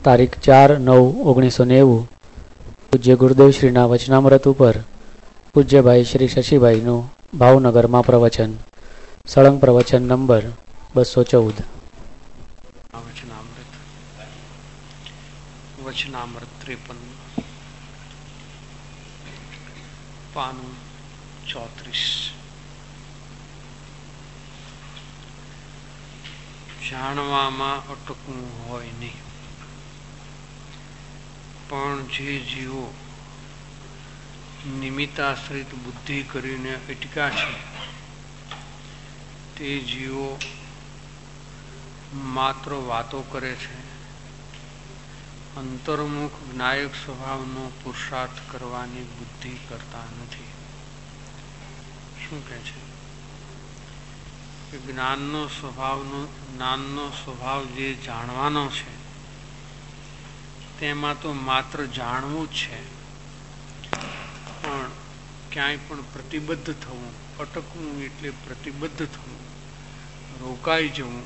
તારીખ 4/9/1990 પૂજ્ય ગુરુદેવ શ્રીના વચનામૃત ઉપર પૂજ્યભાઈ શ્રી શશીભાઈનું ભાવનગરમાં પ્રવચન. સળંગ પ્રવચન નંબર 214. વચનામૃત 53 પાનું 34. જાણવામાં અટકવું હોય નહીં, પણ જે જીવો નિમિત્તાશ્રિત બુદ્ધિ કરીને અટક્યા છે તે જીવો માત્ર વાતો કરે છે, અંતર્મુખ જ્ઞાયક સ્વભાવનો પુરુષાર્થ કરવાની બુદ્ધિ કરતા નથી. શું કહે છે કે જ્ઞાનનો સ્વભાવ જે જાણવાનો છે તેમાં તો માત્ર જાણવું જ છે, પણ ક્યાંય પણ પ્રતિબદ્ધ થવું, અટકવું એટલે પ્રતિબદ્ધ થવું, રોકાઈ જવું,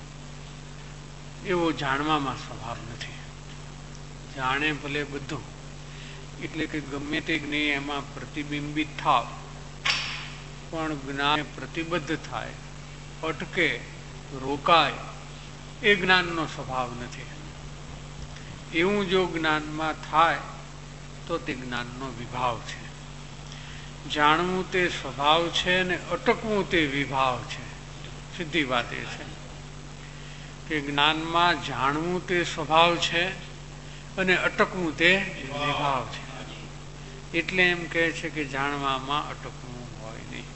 એવો જાણવામાં સ્વભાવ નથી. જાણે ભલે બધું, એટલે કે ગમે તે જ્ઞેય એમાં પ્રતિબિંબિત થાવ, પણ જ્ઞાન પ્રતિબદ્ધ થાય, અટકે, રોકાય, એ જ્ઞાનનો સ્વભાવ નથી. એવું જો જ્ઞાનમાં થાય તો તે જ્ઞાનનો વિભાવ છે. જાણવું તે સ્વભાવ છે ને અટકવું તે વિભાવ છે. સીધી વાત એ છે કે જ્ઞાનમાં જાણવું તે સ્વભાવ છે અને અટકવું તે વિભાવ છે. એટલે એમ કહે છે કે જાણવામાં અટકવું હોય નહીં.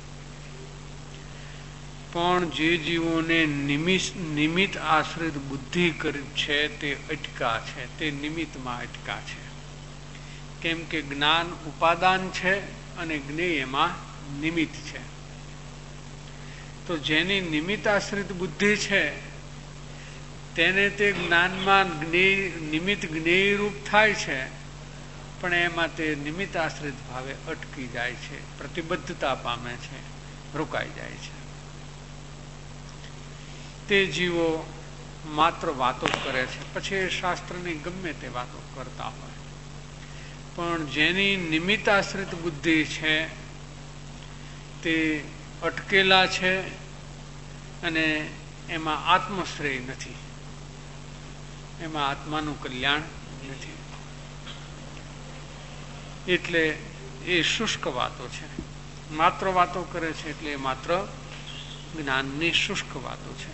પણ જે જીવોને નિમિત્ત આશ્રિત બુદ્ધિ છે તે અટકા છે, તે નિમિત્તમાં અટકા છે. કેમ કે જ્ઞાન ઉપાદાન છે અને જ્ઞેય એમાં નિમિત્ત છે. તો જેની નિમિત્ત આશ્રિત બુદ્ધિ છે તેને તે જ્ઞાનમાં નિમિત્ત જ્ઞેય રૂપ થાય છે, પણ એમાં તે નિમિત્ત આશ્રિત ભાવે અટકી જાય છે, પ્રતિબદ્ધતા પામે છે, રોકાઈ જાય છે. તે જીવો માત્ર વાતો કરે છે, પછી એ શાસ્ત્રની ગમે તે વાતો કરતા હોય, પણ જેની નિમિત્ત આશ્રિત બુદ્ધિ છે તે અટકેલા છે અને એમાં આત્મશ્રેય નથી, એમાં આત્માનું કલ્યાણ નથી. એટલે એ શુષ્ક વાતો છે, માત્ર વાતો કરે છે, એટલે એ માત્ર જ્ઞાનની શુષ્ક વાતો છે.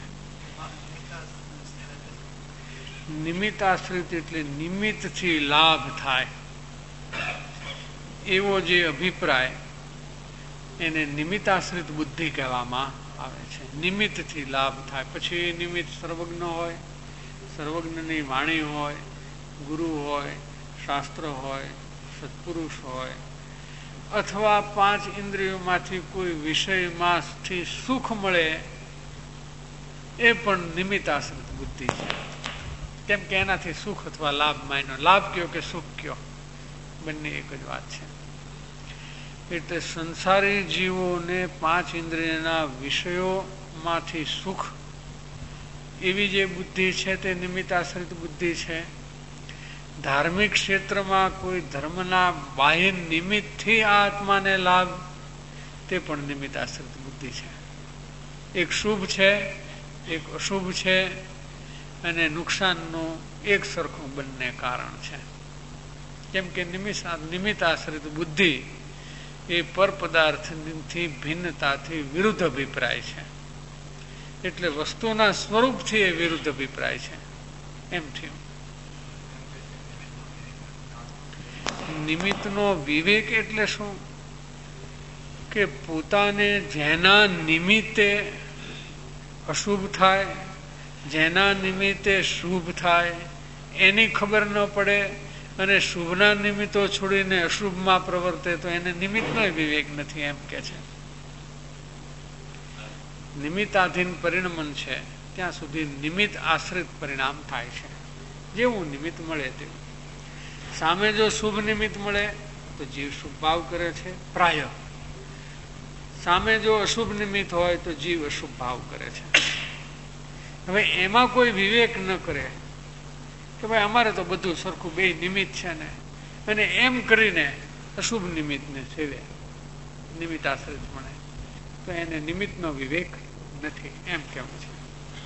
નિમિત્ત આશ્રિત એટલે નિમિત્તથી લાભ થાય એવો જે અભિપ્રાય, એને નિમિત્ત આશ્રિત બુદ્ધિ કહેવામાં આવે છે. નિમિત્તથી લાભ થાય. પછી એ નિમિત્ત સર્વજ્ઞ હોય, સર્વજ્ઞની વાણી હોય, ગુરુ હોય, શાસ્ત્ર હોય, સત્પુરુષ હોય, અથવા 5 ઇન્દ્રિયોમાંથી કોઈ વિષયમાંથી સુખ મળે, એ પણ નિમિત્ત આશ્રિત બુદ્ધિ છે. કેમ કે એનાથી સુખ અથવા લાભ માયનો, લાભ કયો કે સુખ કયો, બંને એક જ વાત છે. એટલે સંસારી જીવોને 5 ઇન્દ્રિયના વિષયોમાંથી સુખ, એવી જે બુદ્ધિ છે તે નિમિત્ત આશ્રિત બુદ્ધિ છે. ધાર્મિક ક્ષેત્રમાં કોઈ ધર્મના બાહ્ય નિમિત્તથી આ આત્માને લાભ, તે પણ નિમિત્ત આશ્રિત બુદ્ધિ છે. એક શુભ છે, એક અશુભ છે, અને નુકસાનનું એક સરખું બંને કારણ છે. કેમ કે નિમિત્ત આશ્રિત બુદ્ધિ એ પર પદાર્થથી ભિન્નતાથી વિરુદ્ધ અભિપ્રાય છે. એટલે વસ્તુના સ્વરૂપથી એ વિરુદ્ધ અભિપ્રાય છે. એમ થયું. નિમિત્તનો વિવેક એટલે શું? કે પોતાને જેના નિમિત્તે અશુભ થાય, જેના નિમિત્તે શુભ થાય, એની ખબર ન પડે અને શુભના નિમિત્તો છોડીને અશુભમાં પ્રવર્તે તો એને નિમિત્તનો વિવેક નથી, એમ કે છે. નિમિત્તાધીન પરિણમન છે ત્યાં સુધી નિમિત્ત આશ્રિત પરિણામ થાય છે. જેવું નિમિત્ત મળે તેવું. સામે જો શુભ નિમિત્ત મળે તો જીવ શુભ ભાવ કરે છે પ્રાય. સામે જો અશુભ નિમિત્ત હોય તો જીવ અશુભ ભાવ કરે છે. હવે એમાં કોઈ વિવેક ન કરે કે ભાઈ અમારે તો બધું સરખું, બે નિમિત્ત છે ને, અને એમ કરીને અશુભ નિમિત્તને સેવે, નિમિત્ત આશ્રિત મળે, તો એને નિમિત્તનો વિવેક નથી એમ કેવું છે.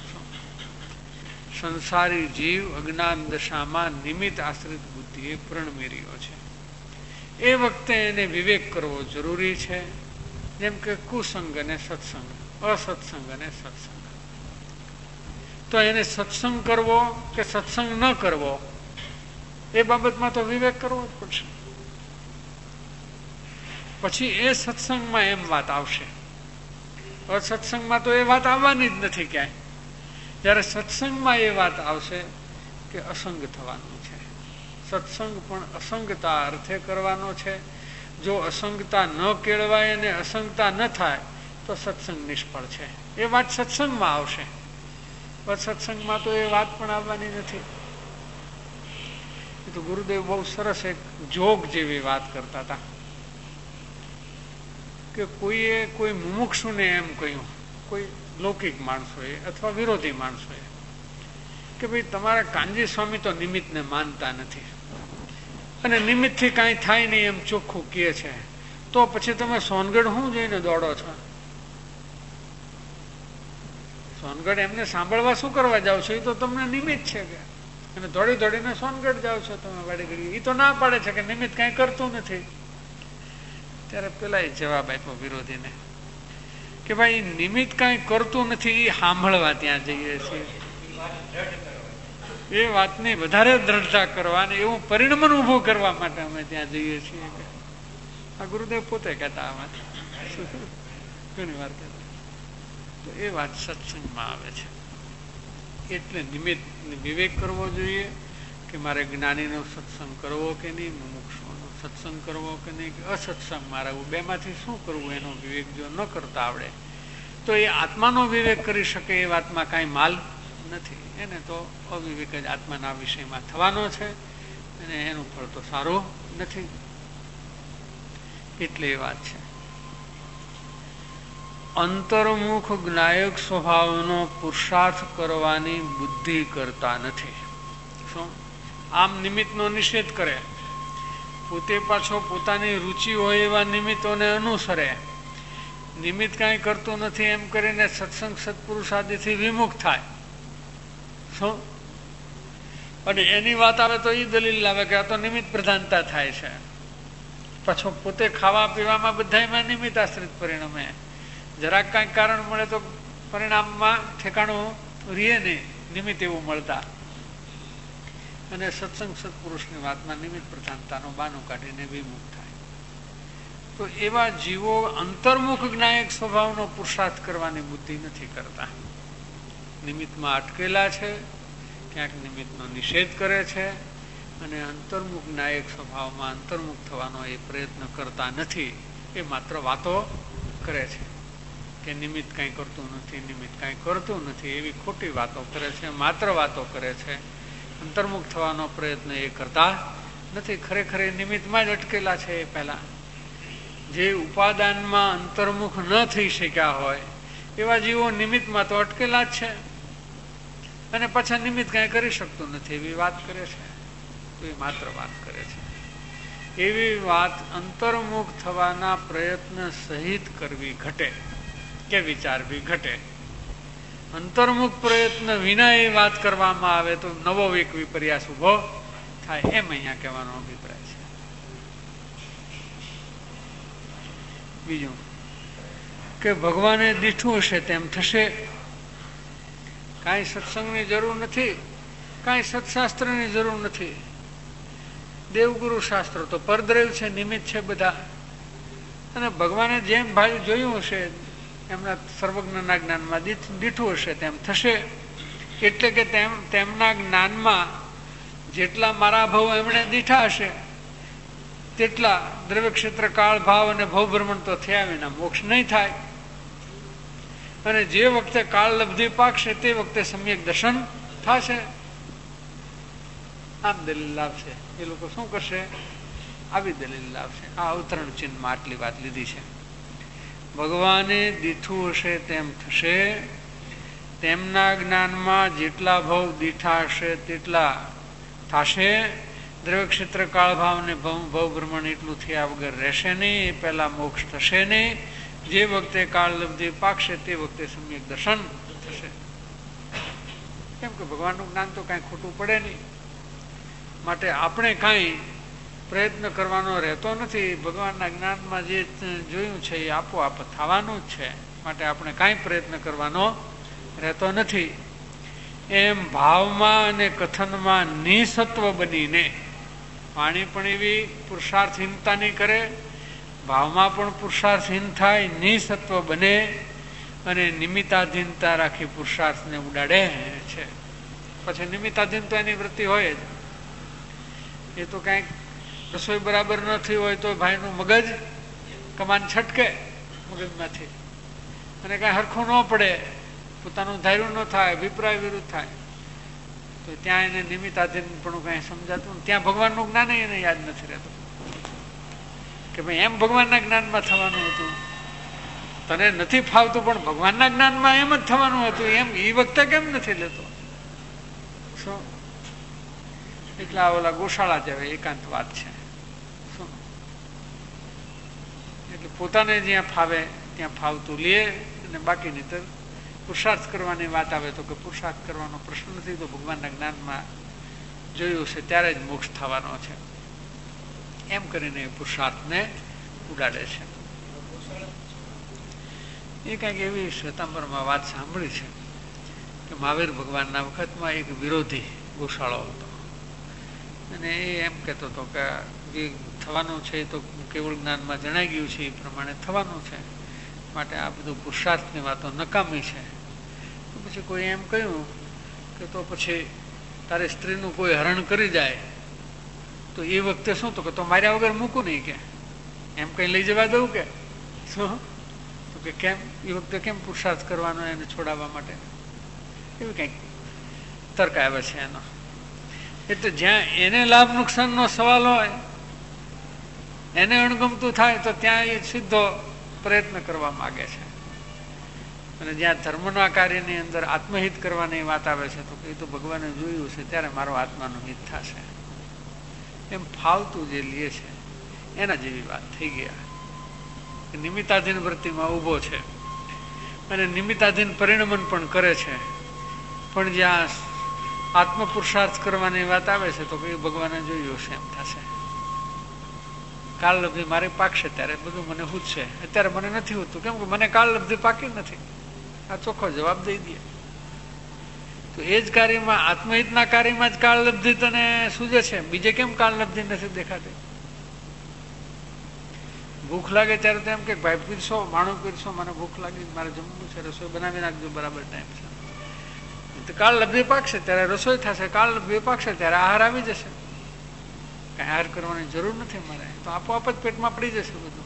સંસારી જીવ અજ્ઞાન દશામાં નિમિત્ત આશ્રિત બુદ્ધિએ પ્રણમી રહ્યો છે. એ વખતે એને વિવેક કરવો જરૂરી છે. જેમ કે કુસંગ અને સત્સંગ, અસત્સંગ અને સત્સંગ. તો એને સત્સંગ કરવો કે સત્સંગ ન કરવો એ બાબતમાં તો વિવેક કરવો જ પડશે. પછી એ સત્સંગમાં એમ વાત આવશે. અસત્સંગમાં તો એ વાત આવવાની જ નથી ક્યાંય. જ્યારે સત્સંગમાં એ વાત આવશે કે અસંગ થવાનું છે. સત્સંગ પણ અસંગતા અર્થે કરવાનો છે. જો અસંગતા ન કેળવાય અને અસંગતા ન થાય તો સત્સંગ નિષ્ફળ છે. એ વાત સત્સંગમાં આવશે. સત્સંગમાં તો એ વાત પણ આવવાની નથી. તો ગુરુદેવ બહુ સરસ એક જોગ જેવી વાત કરતા હતા કે કોઈએ કોઈ મુમુક્ષુને એમ કહ્યું, કોઈ લૌકિક માણસોએ અથવા વિરોધી માણસોએ, કે ભાઈ તમારા કાનજી સ્વામી તો નિમિત્તને માનતા નથી અને નિમિત્તથી કાંઈ થાય નહીં એમ ચોખ્ખું કહે છે, તો પછી તમે સોનગઢ શું જઈને દોડો છો? સોનગઢ એમને સાંભળવા શું કરવા જાઓ છો? એ તો તમને નિમિત્ત છે કે, અને દોડી દોડીને સોનગઢ જાઓ છો તમે વાડી ઘડી. એ તો ના પાડે છે કે નિમિત્ત કાંઈ કરતું નથી. ત્યારે પેલા જવાબ આપ્યો વિરોધીને કે ભાઈ નિમિત્ત કાંઈ કરતું નથી એ સાંભળવા ત્યાં જઈએ છીએ. એ વાતની વધારે દ્રઢતા કરવા અને એવું પરિણમન ઊભું કરવા માટે અમે ત્યાં જઈએ છીએ. આ ગુરુદેવ પોતે કહેતા આ વાત ઘણી વાર કહેતા. તો એ વાત સત્સંગમાં આવે છે. એટલે નિમિત્ત વિવેક કરવો જોઈએ કે મારે જ્ઞાનીનો સત્સંગ કરવો કે નહીં, મુમુક્ષુનો સત્સંગ કરવો કે નહીં, કે અસત્સંગ મારે બેમાંથી શું કરવું એનો વિવેક જો ન કરતા આવડે તો એ આત્માનો વિવેક કરી શકે એ વાતમાં કાંઈ માલ નથી. એને તો અવિવેક જ આત્માના વિષયમાં થવાનો છે અને એનું ફળ તો સારું નથી. એટલે એ વાત છે. અંતર્મુખ જ્ઞાયક સ્વભાવનો પુરુષાર્થ કરવાની બુદ્ધિ કરતા નથી. શું? આમ નિમિત્તનો નિષેધ કરે, પોતે પાછો પોતાની રુચિ હોય એવા નિમિત્તોને અનુસરે, નિમિત્ત કાંઈ કરતું નથી એમ કરીને સત્સંગ સત્પુરુષ આદિથી વિમુખ થાય. શું? અને એની વાત આવે તો એ દલીલ લાવે કે આ તો નિમિત્ત પ્રધાનતા થાય છે. પાછો પોતે ખાવા પીવામાં બધામાં નિમિત્ત આશ્રિત પરિણમે. જરાક કાંઈક કારણ મળે તો પરિણામમાં ઠેકાણું રીએ નહીં, નિમિત્ત એવું મળતા. અને સત્સંગ સત્પુરુષની વાતમાં નિમિત્ત પ્રધાનતાનું બાનું કાઢીને વિમુખ થાય. તો એવા જીવો અંતર્મુખ જ્ઞાયક સ્વભાવનો પુરુષાર્થ કરવાની બુદ્ધિ નથી કરતા. નિમિત્તમાં અટકેલા છે, ક્યાંક નિમિત્તનો નિષેધ કરે છે અને અંતર્મુખ જ્ઞાયક સ્વભાવમાં અંતર્મુખ થવાનો એ પ્રયત્ન કરતા નથી. એ માત્ર વાતો કરે છે કે નિમિત્ત કાંઈ કરતું નથી, નિમિત્ત કાંઈ કરતું નથી, એવી ખોટી વાતો કરે છે, માત્ર વાતો કરે છે. અંતર્મુખ થવાનો પ્રયત્ન એ કરતા નથી. ખરેખર એ નિમિત્તમાં જ અટકેલા છે. એ પહેલા જે ઉપાદાનમાં અંતર્મુખ ન થઈ શક્યા હોય એવા જીવો નિમિત્તમાં તો અટકેલા જ છે અને પાછા નિમિત્ત કાંઈ કરી શકતું નથી એવી વાત કરે છે. તો એ માત્ર વાત કરે છે. એવી વાત અંતર્મુખ થવાના પ્રયત્ન સહિત કરવી ઘટે કે વિચારવી ઘટે. અંતર્મુખ પ્રયત્ન વિના એ વાત કરવામાં આવે તો નવો એક વિપર્યાસ ઉભો થાય, એમ અહીંયા કહેવાનો અભિપ્રાય છે. બીજું કે ભગવાને દીઠું હશે તેમ થશે. કાંઈ સત્સંગની જરૂર નથી, કાંઈ સત્શાસ્ત્રની જરૂર નથી. દેવગુરુ શાસ્ત્રો તો પરદ્રવ છે, નિમિત્ત છે બધા. અને ભગવાને જેમ ભાઈ જોયું હશે એમના સર્વજ્ઞના જ્ઞાનમાં દીઠું હશે તેમ થશે. એટલે કે તેમના જ્ઞાનમાં જેટલા મારા ભાવ એમણે દીઠા હશે તેટલા દ્રવ્ય ક્ષેત્ર કાળ ભાવ અને ભવભ્રમણ તો થયા વિના મોક્ષ નહીં થાય. અને જે વખતે કાળ લબ્ધિ પાકશે તે વખતે સમ્યક દર્શન થશે. આમ દલીલ લાવશે. એ લોકો શું કરશે? આવી દલીલ લાવશે. આ અવતરણ ચિહ્નમાં આટલી વાત લીધી છે. ભગવાને દીઠું હશે તેમ થશે. તેમના જ્ઞાનમાં જેટલા ભાવ દીઠા હશે તેટલા થશે. દ્રવ્ય ક્ષેત્ર કાળ ભાવ ને ભવ બ્રહ્મણ એટલું થયા વગર રહેશે નહીં. પહેલા મોક્ષ થશે નહીં. જે વખતે કાળ લબ્ધિ પાકશે તે વખતે સમ્યક દર્શન થશે. કેમ કે ભગવાનનું જ્ઞાન તો કાંઈ ખોટું પડે નહીં. માટે આપણે કાંઈ પ્રયત્ન કરવાનો રહેતો નથી. ભગવાનના જ્ઞાનમાં જે જોયું છે એ આપોઆપ થવાનું જ છે. માટે આપણે કાંઈ પ્રયત્ન કરવાનો રહેતો નથી. એમ ભાવમાં અને કથનમાં નિસત્વ બનીને વાણી પણ એવી પુરુષાર્થહીનતા નહીં કરે, ભાવમાં પણ પુરુષાર્થહીન થાય, નિસત્વ બને અને નિમિત્તાધીનતા રાખી પુરુષાર્થને ઉડાડે છે. પછી નિમિત્તાધીન તો એની વૃત્તિ હોય જ. એ તો કાંઈક રસોઈ બરાબર ન થઈ હોય તો ભાઈનું મગજ કમાન છટકે મગજમાંથી અને કાંઈ હરખું ન પડે, પોતાનું ધાર્યું ન થાય, અભિપ્રાય વિરુદ્ધ થાય તો ત્યાં એને નિમિત્તાધીન પણ કાંઈ સમજાતું. ત્યાં ભગવાનનું જ્ઞાન એને યાદ નથી રહેતું કે ભાઈ એમ ભગવાનના જ્ઞાનમાં થવાનું હતું. તને નથી ફાવતું પણ ભગવાનના જ્ઞાનમાં એમ જ થવાનું હતું. એમ એ વખતે કેમ નથી લેતો? શું એટલા ઓલા ગોશાળા જેવા એકાંત વાત છે. શું એટલે પોતાને જ્યાં ફાવે ત્યાં ફાવતું લે અને બાકીની તો પુરુષાર્થ કરવાની વાત આવે તો કે પુરુષાર્થ કરવાનો પ્રશ્ન નથી. તો ભગવાનના જ્ઞાનમાં જોયું છે ત્યારે જ મોક્ષ થવાનો છે. એમ કરીને પુરુષાર્થને ઉડાડે છે. એ કંઈક એવી શ્વેતાંબરમાં વાત સાંભળી છે કે મહાવીર ભગવાનના વખતમાં એક વિરોધી ગોશાળો હતો અને એ એમ કહેતો હતો કે જે થવાનું છે એ તો કેવળ જ્ઞાનમાં જણાઈ ગયું છે એ પ્રમાણે થવાનું છે. માટે આ બધું પુરુષાર્થની વાતો નકામી છે. તો પછી કોઈ એમ કહ્યું કે તો પછી તારે સ્ત્રીનું કોઈ હરણ કરી જાય તો એ વખતે શું? તો કે તો માર્યા વગર મૂકું નહીં કે એમ કંઈ લઈ જવા દઉં કે શું? તો કે કેમ એ વખતે કેમ પુરુષાર્થ કરવાનો એને છોડાવવા માટે? એવું કંઈક તર્ક આવે છે એનો. એટલે જ્યાં એને લાભ નુકસાનનો સવાલ હોય, એને અણગમતું થાય તો ત્યાં એ સીધો પ્રયત્ન કરવા માગે છે. અને જ્યાં ધર્મના કાર્યની અંદર આત્મહિત કરવાની વાત આવે છે તો એ તો ભગવાને જોયું છે ત્યારે મારો આત્માનું હિત થશે એમ ફાવતું જે લે છે એના જેવી વાત થઈ ગયા. નિમિત્તાધીન વૃત્તિમાં ઊભો છે અને નિમિત્તાધીન પરિણમન પણ કરે છે. પણ જ્યાં આત્મ પુરુષાર્થ કરવાની વાત આવે છે તો એ ભગવાને જોયું છે એમ થશે. કાળ લબ્ધિ મારી પાકશે ત્યારે બધું મને હૂજશે. અત્યારે મને નથી હોતું કેમ કે મને કાળ લબ્ધિ પાકી નથી. આ ચોખ્ખો જવાબ દઈ દે. તો એ જ કાર્યમાં આત્મહિતના કાર્યમાં જ કાળ લબ્ધિ તને સૂજે છે, બીજે કેમ કાળ લબ્ધિ નથી દેખાતી? ભૂખ લાગે ત્યારે તો એમ કે ભાઈ પીરસો, માણું પીરસો, મને ભૂખ લાગી, મારે જમવું છે, રસોઈ બનાવી નાખજો, બરાબર ટાઈમ છે. કાળ લબ્ધિ પાકશે ત્યારે રસોઈ થશે, કાળ લબ્ધિ પાકશે ત્યારે આહાર આવી જશે. કઈ આહાર કરવાની જરૂર નથી મારે, તો આપોઆપ જ પેટમાં પડી જશે બધું.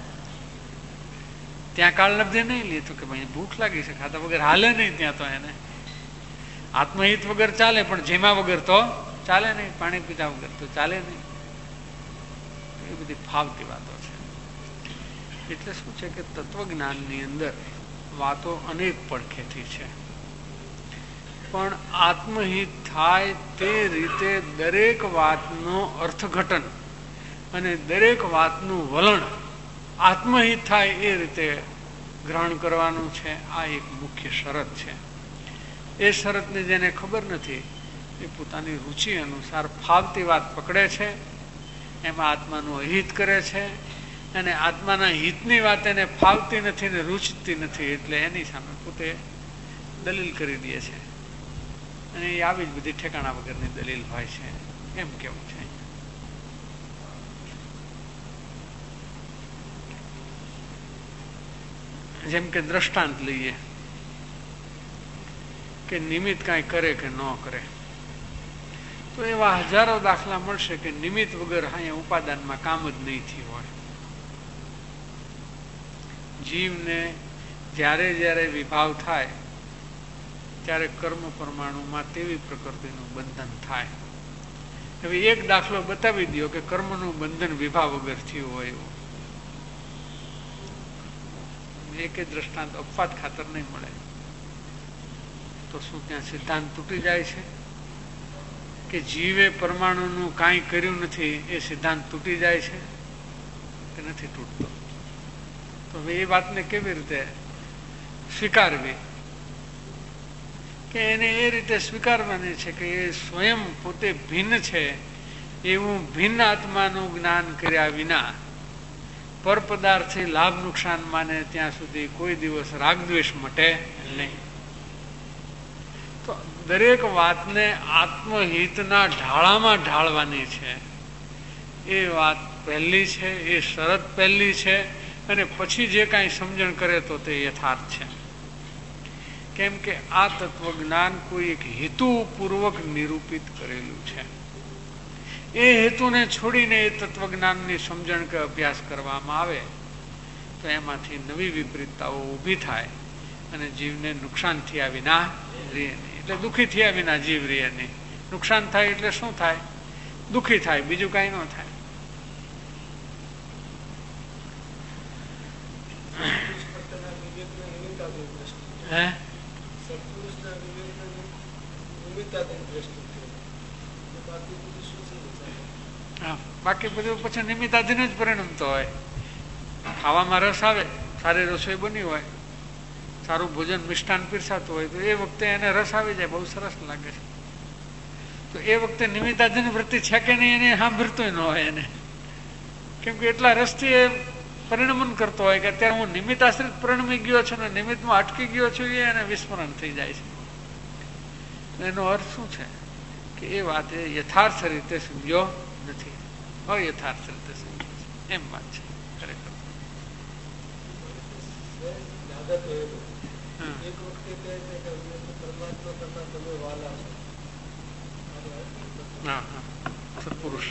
ત્યાં કાળ લબ્ધિ નહીં લે તો કે ભાઈ ભૂખ લાગી છે, ખાતા વગર હાલે નહીં. ત્યાં તો એને આત્મહિત વગર ચાલે પણ જેમાં વગર તો ચાલે નહીં, પાણી પીતા વગર તો ચાલે નહીં. એ બધી ફાવતી વાતો છે. એટલે શું છે કે તત્વજ્ઞાનની અંદર વાતો અનેક પડખેથી છે, પણ આત્મહિત થાય તે રીતે દરેક વાતનો અર્થઘટન અને દરેક વાતનું વલણ આત્મહિત થાય એ રીતે ગ્રહણ કરવાનું છે. આ એક મુખ્ય શરત છે. એ શરતને જેને ખબર નથી એ પોતાની રુચિ અનુસાર ફાવતી વાત પકડે છે, એમાં આત્માનું અહિત કરે છે અને આત્માના હિતની વાત એને ફાવતી નથી ને રૂચતી નથી એટલે એની સામે પોતે દલીલ કરી દે છે. અને એ આવી જ બધી ઠેકાણા વગરની દલીલ હોય છે એમ કેવું છે. જેમ કે દ્રષ્ટાંત લઈએ કે નિમિત્ત કાંઈ કરે કે ન કરે તો એવા હજારો દાખલા મળશે કે નિમિત્ત વગર અહીંયા ઉપાદાનમાં કામ જ નહીં થયું હોય. જીવને જ્યારે જ્યારે વિભાવ થાય ત્યારે કર્મ પરમાણુમાં તેવી પ્રકૃતિનું બંધન થાય. હવે એક દાખલો બતાવી દો કે કર્મનું બંધન વિભાવ વગર થયું હોય એવું. એક દ્રષ્ટાંત અપવાદ ખાતર નહીં મળે તો શું ત્યાં સિદ્ધાંત તૂટી જાય છે કે જીવે પરમાણુનું કાંઈ કર્યું નથી એ સિદ્ધાંત તૂટી જાય છે કે નથી તૂટતો? તો હવે એ વાતને કેવી રીતે સ્વીકારવી? કે એને એ રીતે સ્વીકારવાની છે કે એ સ્વયં પોતે ભિન્ન છે એવું ભિન્ન આત્માનું જ્ઞાન કર્યા વિના પરપદાર્થથી લાભ નુકસાન માને ત્યાં સુધી કોઈ દિવસ રાગદ્વેષ મટે નહીં. તો દરેક વાતને આત્મહિતના ઢાળામાં ઢાળવાની છે. એ વાત પહેલી છે, એ શરત પહેલી છે, અને પછી જે કાંઈ સમજણ કરે તો તે યથાર્થ છે. કેમ કે આ તત્વજ્ઞાન કોઈ એક હેતુપૂર્વક નિરૂપિત કરેલું છે. એ હેતુને છોડીને એ તત્વજ્ઞાનની સમજણ કે અભ્યાસ કરવામાં આવે તો એમાંથી નવી વિપરીતતાઓ ઊભી થાય અને જીવને નુકસાન થયા વિના રહે નહીં. એટલે દુઃખી થયા વિના જીવ રહે નહીં. નુકસાન થાય એટલે શું થાય? દુઃખી થાય, બીજું કાંઈ ન થાય. હે બાકી બધું પછી નિમિત્તાધીન જ પરિણમતો હોય. ખાવામાં રસ આવે, સારી રસોઈ બની હોય, સારું ભોજન મિષ્ટાન પીરસાતું હોય તો એ વખતે એને રસ આવી જાય, બહુ સરસ લાગે છે. તો એ વખતે નિમિત્તાધીન વૃત્તિ છે કે નહીં એને સાંભળતું ન હોય એને, કેમ કે એટલા રસથી એ પરિણમન કરતો હોય કે અત્યારે હું નિમિત્ત આશ્રિત પરિણમી ગયો છું ને નિમિત્તમાં અટકી ગયો છું, એ એને વિસ્મરણ થઈ જાય છે. એનો અર્થ શું છે કે એ વાત એ યથાર્થ રીતે સમજ્યો નથી, અયથાર્થ રીતે સમજ્યો છે, એમ વાત છે ખરેખર. સત્પુરુષ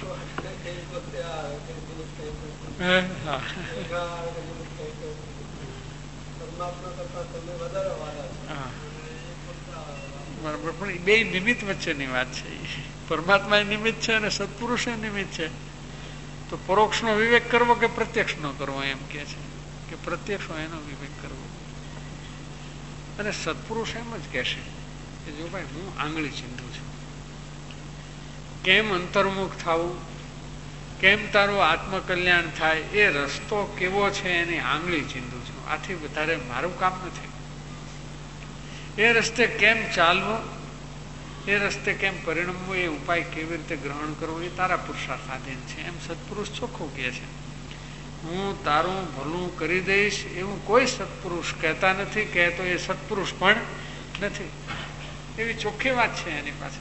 બરાબર, પણ બે નિમિત્ત વચ્ચેની વાત છે. પરમાત્મા એ નિમિત્ત છે અને સત્પુરુષ એ નિમિત્ત છે. તો પરોક્ષ નો વિવેક કરવો કે પ્રત્યક્ષ નો કરવો, એમ કે છે કે પ્રત્યક્ષ એનો વિવેક કરવો. અને સત્પુરુષ એમ જ કહેશે કે જો ભાઈ હું આંગળી ચીંધું છું, કેમ અંતર્મુખ થવું, કેમ તારું આત્મકલ્યાણ થાય, એ રસ્તો કેવો છે એની આંગળી ચીંધું છું. આથી વધારે મારું કામ નથી. એ રસ્તે કેમ ચાલવું, એ રસ્તે કેમ પરિણમવું, એ ઉપાય કેવી રીતે ગ્રહણ કરવો એ તારા પુરુષાર્થાધીન છે, એમ સત્પુરુષ ચોખ્ખું કહે છે. હું તારું ભલું કરી દઈશ એવું કોઈ સત્પુરુષ કહેતા નથી, કહેતો એ સત્પુરુષ પણ નથી. એવી ચોખ્ખી વાત છે એની પાસે.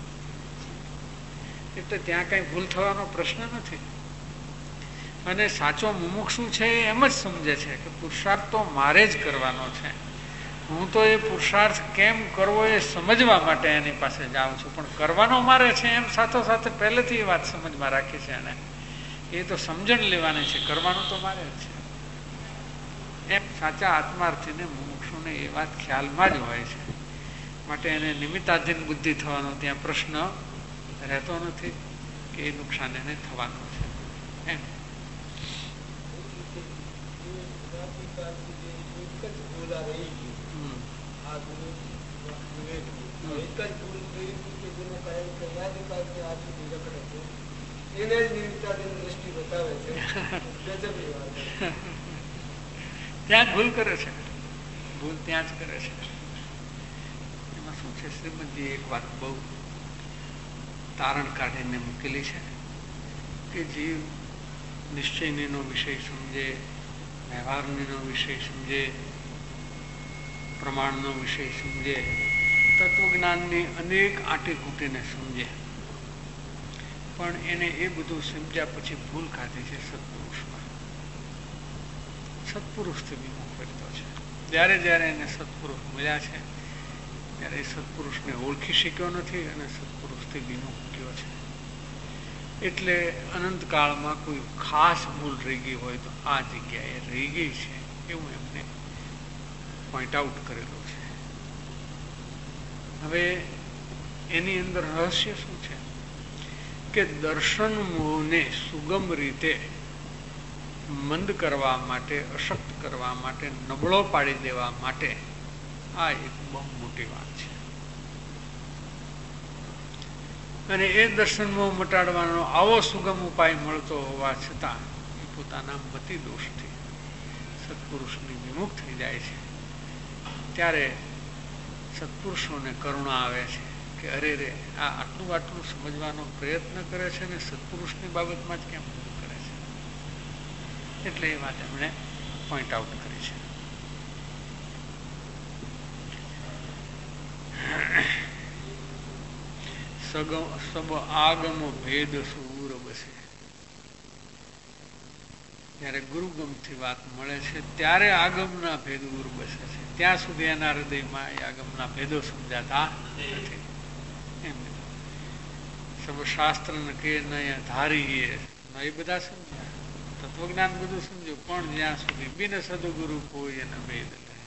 એટલે ત્યાં કઈ ભૂલ થવાનો પ્રશ્ન નથી. અને સાચો મુમુક્ષુ છે એ એમ જ સમજે છે કે પુરુષાર્થ તો મારે જ કરવાનો છે. હું તો એ પુરુષાર્થ કેમ કરવો એ સમજવા માટે એની પાસે જાઉં છું, પણ કરવાનો મારે છે એમ સાથોસાથે પહેલેથી એ વાત સમજમાં રાખી છે. એને એ તો સમજણ લેવાની છે, કરવાનું તો મારે જ છે. એમ સાચા આત્માર્થીને મુમુક્ષુને એ વાત ખ્યાલમાં જ હોય છે. માટે એને નિમિત્તાધીન બુદ્ધિ થવાનો ત્યાં પ્રશ્ન રહેતો નથી કે એ નુકસાન એને થવાનું છે. એમ ત્યાં જ ભૂલ કરે છે, ભૂલ ત્યાં જ કરે છે. એમાં શું છે, શ્રીમદજી એક વાત બહુ તારણ કાઢીને મૂકેલી છે કે જીવ નિશ્ચયનો વિષય સમજે, વ્યવહારનો વિષય સમજે, પ્રમાણનો વિષય સમજે, તત્વજ્ઞાનની અનેક આંટીઘૂંટીને સમજે, પણ એને એ બધું સમજ્યા પછી ભૂલ ખાધી છે સત્પુરુષમાં. સત્પુરુષથી વિમુખ કરતો છે. જ્યારે જ્યારે એને સત્પુરુષ મળ્યા છે ત્યારે એ સત્પુરુષને ઓળખી શક્યો નથી અને સત્પુરુષથી વિમુખ થયો છે. એટલે અનંતકાળમાં કોઈ ખાસ ભૂલ રહી ગઈ હોય તો આ જગ્યાએ રહી ગઈ છે એવું એમને પોઈન્ટ આઉટ કરેલું છે. હવે એની અંદર રહસ્ય શું છે કે દર્શન મોહને સુગમ રીતે મંદ કરવા માટે, અશક્ત કરવા માટે, નબળો પાડી દેવા માટે આ એક બહુ મોટી વાત છે. અને એ દર્શનમાં મટાડવાનો આવો સુગમ ઉપાય મળતો હોવા છતાં એ પોતાના મતિ દોષથી સત્પુરુષની વિમુખ થઈ જાય છે. ત્યારે સત્પુરુષોને કરુણા આવે છે કે અરે રે, આ આટલું સમજવાનો પ્રયત્ન કરે છે ને સત્પુરુષની બાબતમાં જ કેમ કરે છે. એટલે એ વાત એમણે પોઈન્ટ આઉટ કરી છે. સબ આગમ ભેદ સૂર બસે. જ્યારે ગુરુગમથી વાત મળે છે ત્યારે આગમના ભેદ ઉર બસે છે. ત્યાં સુધી એના હૃદયમાં એ આગમના ભેદો સમજાતા નથી. એમ સબ શાસ્ત્ર ન કે નય ધારી એ બધા સમજ્યા, તત્વજ્ઞાન બધું સમજ્યું, પણ જ્યાં સુધી બિન સદગુરુ કોઈ એના ભેદ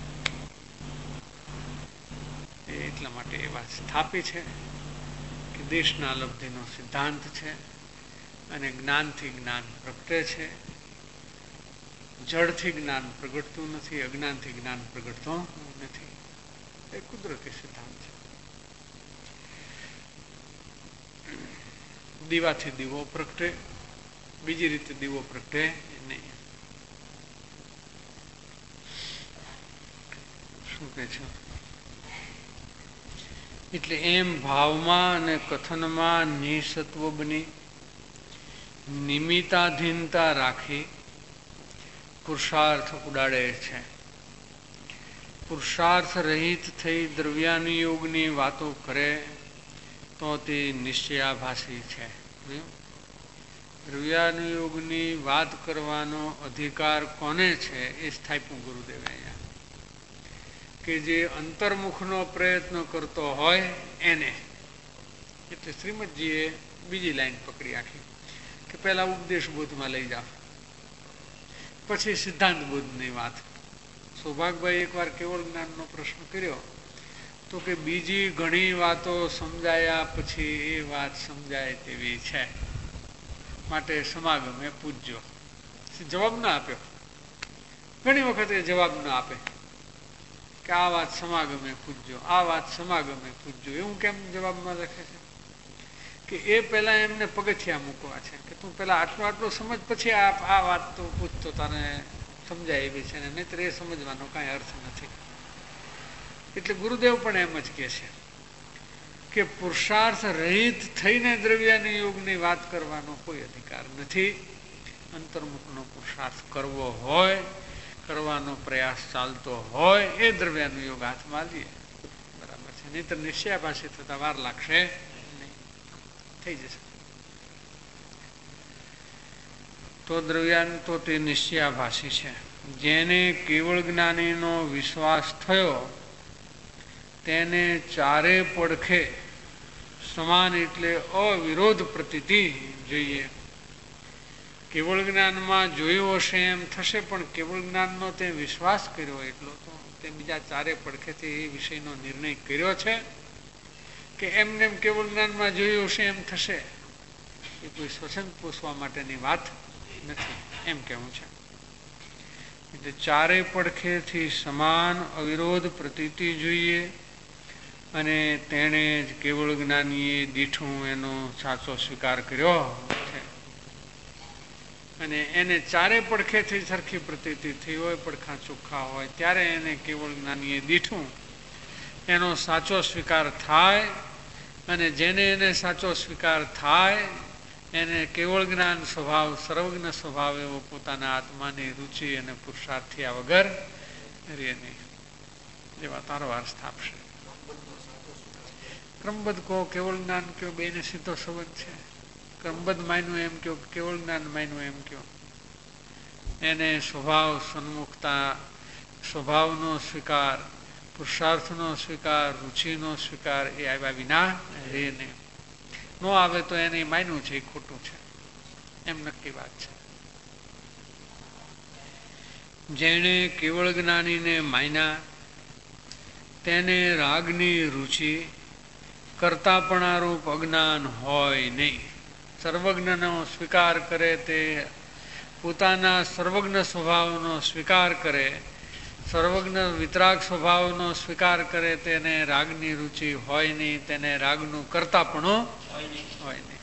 એટલા માટે એ વાત સ્થાપી છે કે દેશના લબ્ધિનો સિદ્ધાંત છે અને જ્ઞાનથી જ્ઞાન પ્રગટે છે. જળથી જ્ઞાન પ્રગટતું નથી, અજ્ઞાનથી જ્ઞાન પ્રગટતો નથી. એ કુદરતી સિદ્ધાંત છે. દીવાથી દીવો પ્રગટે, બીજી રીતે દીવો પ્રગટે નહીં. શું કે છે? એટલે એમ ભાવમાં અને કથનમાં નિસત્વ બની નિમિત્તાધીનતા રાખી પુરુષાર્થ ઉડાડે છે. પુરુષાર્થ રહિત થઈ દ્રવ્યાનુયોગની વાતો કરે તો તે નિશ્ચયાભાસી છે. દ્રવ્યાનુયોગની વાત કરવાનો અધિકાર કોને છે એ સ્થાપ્યું ગુરુદેવે અહીંયા, કે જે અંતર્મુખનો પ્રયત્ન કરતો હોય એને. એટલે શ્રીમદજીએ બીજી લાઈન પકડી આખી કે પહેલા ઉપદેશ બોધમાં લઈ જાઓ, પછી સિદ્ધાંત બોધની વાત. સૌભાગભાઈ એકવાર કેવળ જ્ઞાનનો પ્રશ્ન કર્યો તો કે બીજી ઘણી વાતો સમજાયા પછી એ વાત સમજાય તેવી છે, માટે સમાગમે પૂજ્યો. જવાબ ના આપ્યો. ઘણી વખત એ જવાબ ના આપે કે આ વાત સમાગમે પૂજ્યો, આ વાત સમાગમે પૂજ્યો. એવું કેમ જવાબમાં લખે છે કે એ પેલા એમને પગથિયા મૂકવા છે કે તું પેલા આટલું સમજ, પછી આ વાત તો પૂછતો તારે સમજાય એવી છે ને, નહીતર એ સમજવાનો કાંઈ અર્થ નથી. એટલે ગુરુદેવ પણ એમ જ કહે છે કે પુરુષાર્થ રહિત થઈને દ્રવ્યાનુયોગની વાત કરવાનો કોઈ અધિકાર નથી. અંતર્મુખનો પુરુષાર્થ કરવો હોય, કરવાનો પ્રયાસ ચાલતો હોય, એ દ્રવ્યાનુયોગ હાથમાં લઈએ બરાબર છે, નહીતર નિશ્ચયાભાસી થતા વાર લાગશે નહીં, થઈ જશે. તો દ્રવ્યાન તો તે નિશ્ચયાભાસી છે. જેને કેવળ જ્ઞાનીનો વિશ્વાસ થયો તેને ચારે પડખે સમાન એટલે અવિરોધ પ્રતીતિ જોઈએ. કેવળ જ્ઞાનમાં જોયું હશે એમ થશે, પણ કેવળ જ્ઞાનનો તે વિશ્વાસ કર્યો એટલો તો તે બીજા ચારે પડખેથી એ વિષયનો નિર્ણય કર્યો છે કે એમને એમ કેવળ જ્ઞાનમાં જોયું હશે એમ થશે, એ કોઈ સ્વચ્છંદ પોષવા માટેની વાત નથી, એમ કહેવું છે. એટલે ચારે પડખેથી સમાન અવિરોધ પ્રતીતિ જોઈએ અને તેણે જ કેવળ જ્ઞાનીએ દીઠું એનો સાચો સ્વીકાર કર્યો છે. અને એને ચારે પડખેથી સરખી પ્રતીતિ થઈ હોય, પડખા ચોખ્ખા હોય, ત્યારે એને કેવળ જ્ઞાનીએ દીઠું એનો સાચો સ્વીકાર થાય. અને જેને એને સાચો સ્વીકાર થાય એને કેવળ જ્ઞાન સ્વભાવ, સર્વજ્ઞ સ્વભાવ એવો પોતાના આત્માની રુચિ અને પુરુષાર્થ થયા વગર રે નહીં, જેવા તારવાર સ્થાપશે. ક્રમબદ્ધ કહો, કેવળ જ્ઞાન કયો, બેને સીધો સંબંધ છે. ક્રમબદ્ધ માન્યું એમ કયો, કેવળ જ્ઞાન માન્યું એમ કયો. એને સ્વભાવ સન્મુખતા, સ્વભાવનો સ્વીકાર, પુરુષાર્થનો સ્વીકાર, રુચિનો સ્વીકાર એ આવ્યા વિના રે નહીં. ન આવે તો એને માન્યું છે એ ખોટું છે, એમ નક્કી વાત છે. જેણે કેવળ જ્ઞાનીને માન્યા તેને રાગની રુચિ કરતાપણારૂપ અજ્ઞાન હોય નહીં. સર્વજ્ઞનો સ્વીકાર કરે તે પોતાના સર્વજ્ઞ સ્વભાવનો સ્વીકાર કરે સર્વજ્ઞ વિતરાગ સ્વભાવનો સ્વીકાર કરે તેને રાગની રુચિ હોય નહીં, તેને રાગનું કરતાપણું હોય નહીં.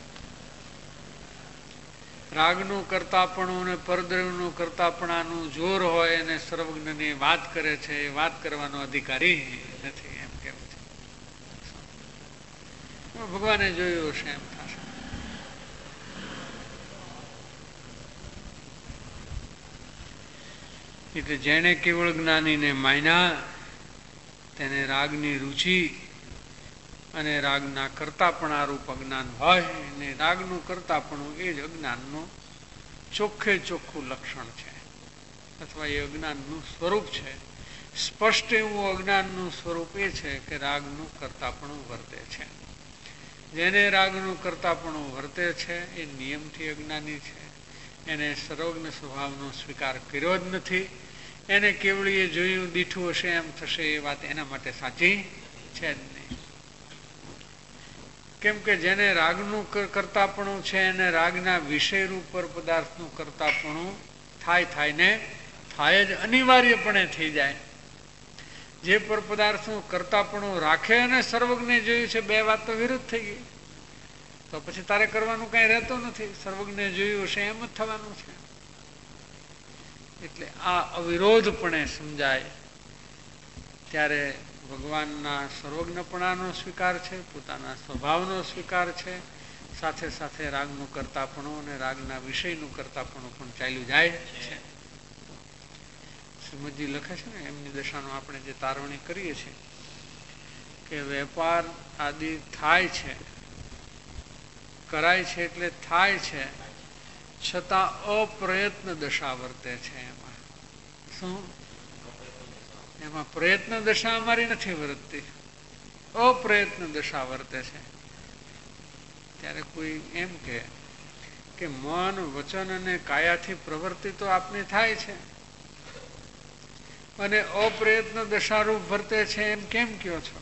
રાગનું કરતાપણું અને પરદ્રવ્યનું કરતાપણાનું જોર હોય અને સર્વજ્ઞની વાત કરે છે, એ વાત કરવાનો અધિકારી નથી, એમ કેવું છે. ભગવાને જોયું હશે એમ થશે. એટલે જેને કેવળ જ્ઞાનીને માન્યા તેને રાગની રુચિ અને રાગના કરતાપણા રૂપ અજ્ઞાન હોય, અને રાગનું કરતાપણું એ જ અજ્ઞાનનું ચોખ્ખે ચોખ્ખું લક્ષણ છે, અથવા એ અજ્ઞાનનું સ્વરૂપ છે. સ્પષ્ટ એવું અજ્ઞાનનું સ્વરૂપ એ છે કે રાગનું કરતાપણું વર્તે છે. જેને રાગનું કરતાપણું વર્તે છે એ નિયમથી અજ્ઞાની છે. એને સર્વજ્ઞ સ્વભાવનો સ્વીકાર કર્યો જ નથી. એને કેવળીએ જોયું દીઠું હશે એમ થશે, એ વાત એના માટે સાચી છે જ નહીં. કેમ કે જેને રાગનું કરતાપણું છે એને રાગના વિષયરૂપ પર પદાર્થનું કરતાપણું થાય ને થાય જ અનિવાર્યપણે થઈ જાય. જે પર પદાર્થનું કરતાપણું રાખે અને સર્વજ્ઞે જોયું છે, બે વાત તો વિરુદ્ધ થઈ ગઈ. તો પછી તારે કરવાનું કઈ રહેતું નથી. સર્વજ્ઞે જોયું હશે એમ જ થવાનું છે. એટલે આ અવિરોધપણે સમજાય ત્યારે ભગવાનના સર્વજ્ઞપણાનો સ્વીકાર છે, પોતાના સ્વભાવનો સ્વીકાર છે, સાથે સાથે રાગનું કરતાપણું અને રાગના વિષયનું કરતાપણું પણ ચાલ્યું જાય છે. શ્રીમદજી લખે છે ને, એમની દશાનો આપણે જે તારવણી કરીએ છીએ કે વેપાર આદિ થાય છે, કરાય છે એટલે થાય છે, છતાં અપ્રયત્ન દશા વર્તે છે. એમાં શું? એમાં પ્રયત્ન દશા અમારી નથી વર્તતી, અપ્રયત્ન દશા વર્તે છે. ત્યારે કોઈ એમ કે મન, વચન અને કાયાથી પ્રવૃત્તિ તો આપની થાય છે અને અપ્રયત્ન દશારૂપ વર્તે છે, એમ કેમ કહો છો?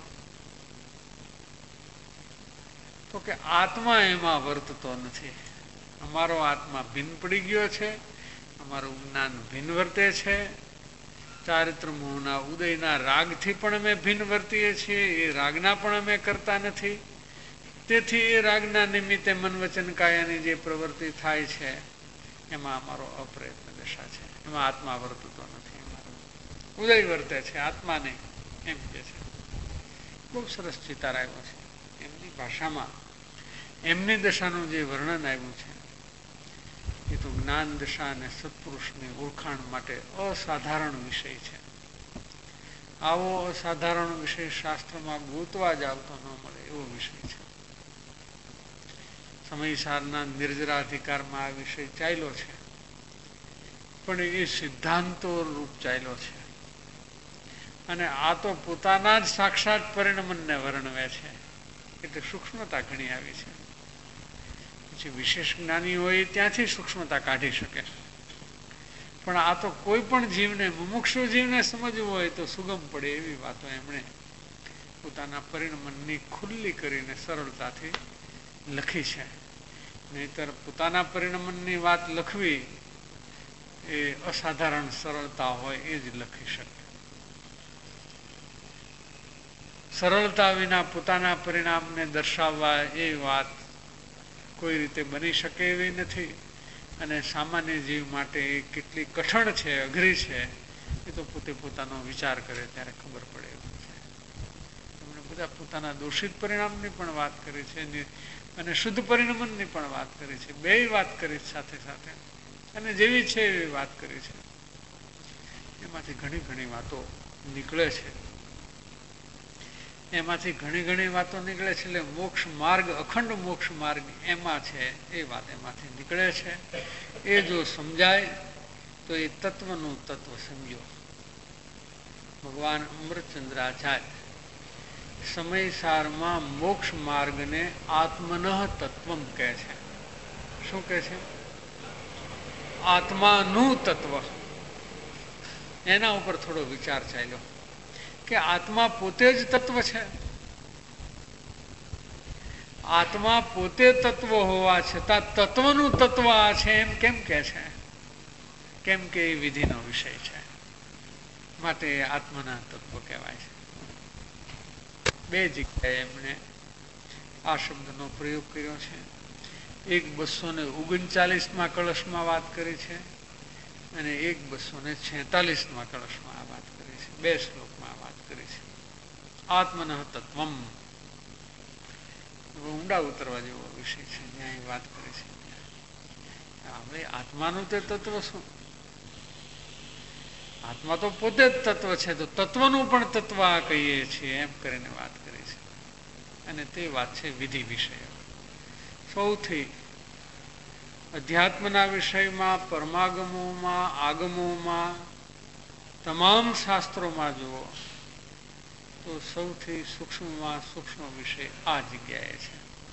તો કે આત્મા એમાં વર્તતો નથી. અમારો આત્મા ભિન્ન પડી ગયો છે, અમારું જ્ઞાન ભિન્ન વર્તે છે. ચારિત્ર મોહના ઉદયના રાગથી પણ અમે ભિન્ન વર્તીએ છીએ, એ રાગના પણ અમે કરતા નથી. તેથી એ રાગના નિમિત્તે મન વચન કાયાની જે પ્રવૃત્તિ થાય છે એમાં અમારો અપ્રયત્ન દશા છે, એમાં આત્મા વર્તતો નથી. ઉદય વર્તે છે, આત્મા નહીં, એમ કે છે. બહુ સરસ ચિતાર આવ્યો છે એમની ભાષામાં. એમની દશાનું જે વર્ણન આવ્યું છે એ તો જ્ઞાન દશા અને સત્પુરુષની ઓળખાણ માટે અસાધારણ વિષય છે. આવો અસાધારણ વિષય શાસ્ત્રમાં ગોતવા જ આવતો ન મળે એવો વિષય છે. સમયસારના નિર્જરાધિકારમાં આ વિષય ચાલ્યો છે, પણ એ સિદ્ધાંતો રૂપ ચાલ્યો છે. અને આ તો પોતાના જ સાક્ષાત પરિણમને વર્ણવે છે, એટલે સૂક્ષ્મતા ઘણી આવી છે. પછી વિશેષ જ્ઞાની હોય ત્યાંથી સૂક્ષ્મતા કાઢી શકે, પણ આ તો કોઈ પણ જીવને, મુમુક્ષુ જીવને સમજવું હોય તો સુગમ પડે એવી વાતો એમણે પોતાના પરિણમનની ખુલ્લી કરીને સરળતાથી લખી છે. નહીતર પોતાના પરિણમનની વાત લખવી એ અસાધારણ સરળતા હોય એ જ લખી શકે. સરળતા વિના પોતાના પરિણામને દર્શાવવા એ વાત કોઈ રીતે બની શકે એવી નથી. અને સામાન્ય જીવ માટે એ કેટલી કઠણ છે, અઘરી છે, એ તો પોતે પોતાનો વિચાર કરે ત્યારે ખબર પડે એવું છે. એમણે બધા પોતાના દોષિત પરિણામની પણ વાત કરી છે અને શુદ્ધ પરિણમનની પણ વાત કરી છે. બે વાત કરી સાથે સાથે, અને જેવી છે એવી વાત કરી છે. એમાંથી ઘણી ઘણી વાતો નીકળે છે. એમાંથી ઘણી ઘણી વાતો નીકળે છે એટલે મોક્ષ માર્ગ, અખંડ મોક્ષ માર્ગ એમાં છે એ વાત એમાંથી નીકળે છે. એ જો સમજાય તો એ તત્વનું તત્વ સમજો. ભગવાન અમૃતચંદ્રાચાર્ય સમયસારમાં મોક્ષ માર્ગને આત્મન તત્વમ કહે છે. શું કહે છે? આત્માનું તત્વ. એના ઉપર થોડો વિચાર ચાલ્યો કે આત્મા પોતે જ તત્વ છે. આત્મા પોતે તત્વ હોવા છતાં તત્વનું તત્વ આ છે એમ કેમ કે છે? કેમ કે એ વિધિનો વિષય છે. માટે આત્માના તત્વ કહેવાય છે. બે જગ્યાએ એમણે આ શબ્દનો પ્રયોગ કર્યો છે. એક 239માં કળશમાં વાત કરી છે અને એક 246માં કળશમાં આ વાત કરી છે. બે શ્લોકમાં આ વાત કરી છે. આત્મન તત્વમ ઊંડા ઉતરવા જેવો વિષય છે. જ્યાં વાત કરી છે હવે આત્માનું તે તત્વ શું? આત્મા તો પોતે જ તત્વ છે, તો તત્વનું પણ તત્વ આ કહીએ છીએ એમ કરીને વાત કરી છે. અને તે વાત છે વિધિ વિષય. સૌથી અધ્યાત્મના વિષયમાં, પરમાગમોમાં, આગમોમાં, તમામ શાસ્ત્રોમાં જુઓ તો સૌથી સૂક્ષ્મમાં સૂક્ષ્મ વિષય આ જગ્યાએ છે.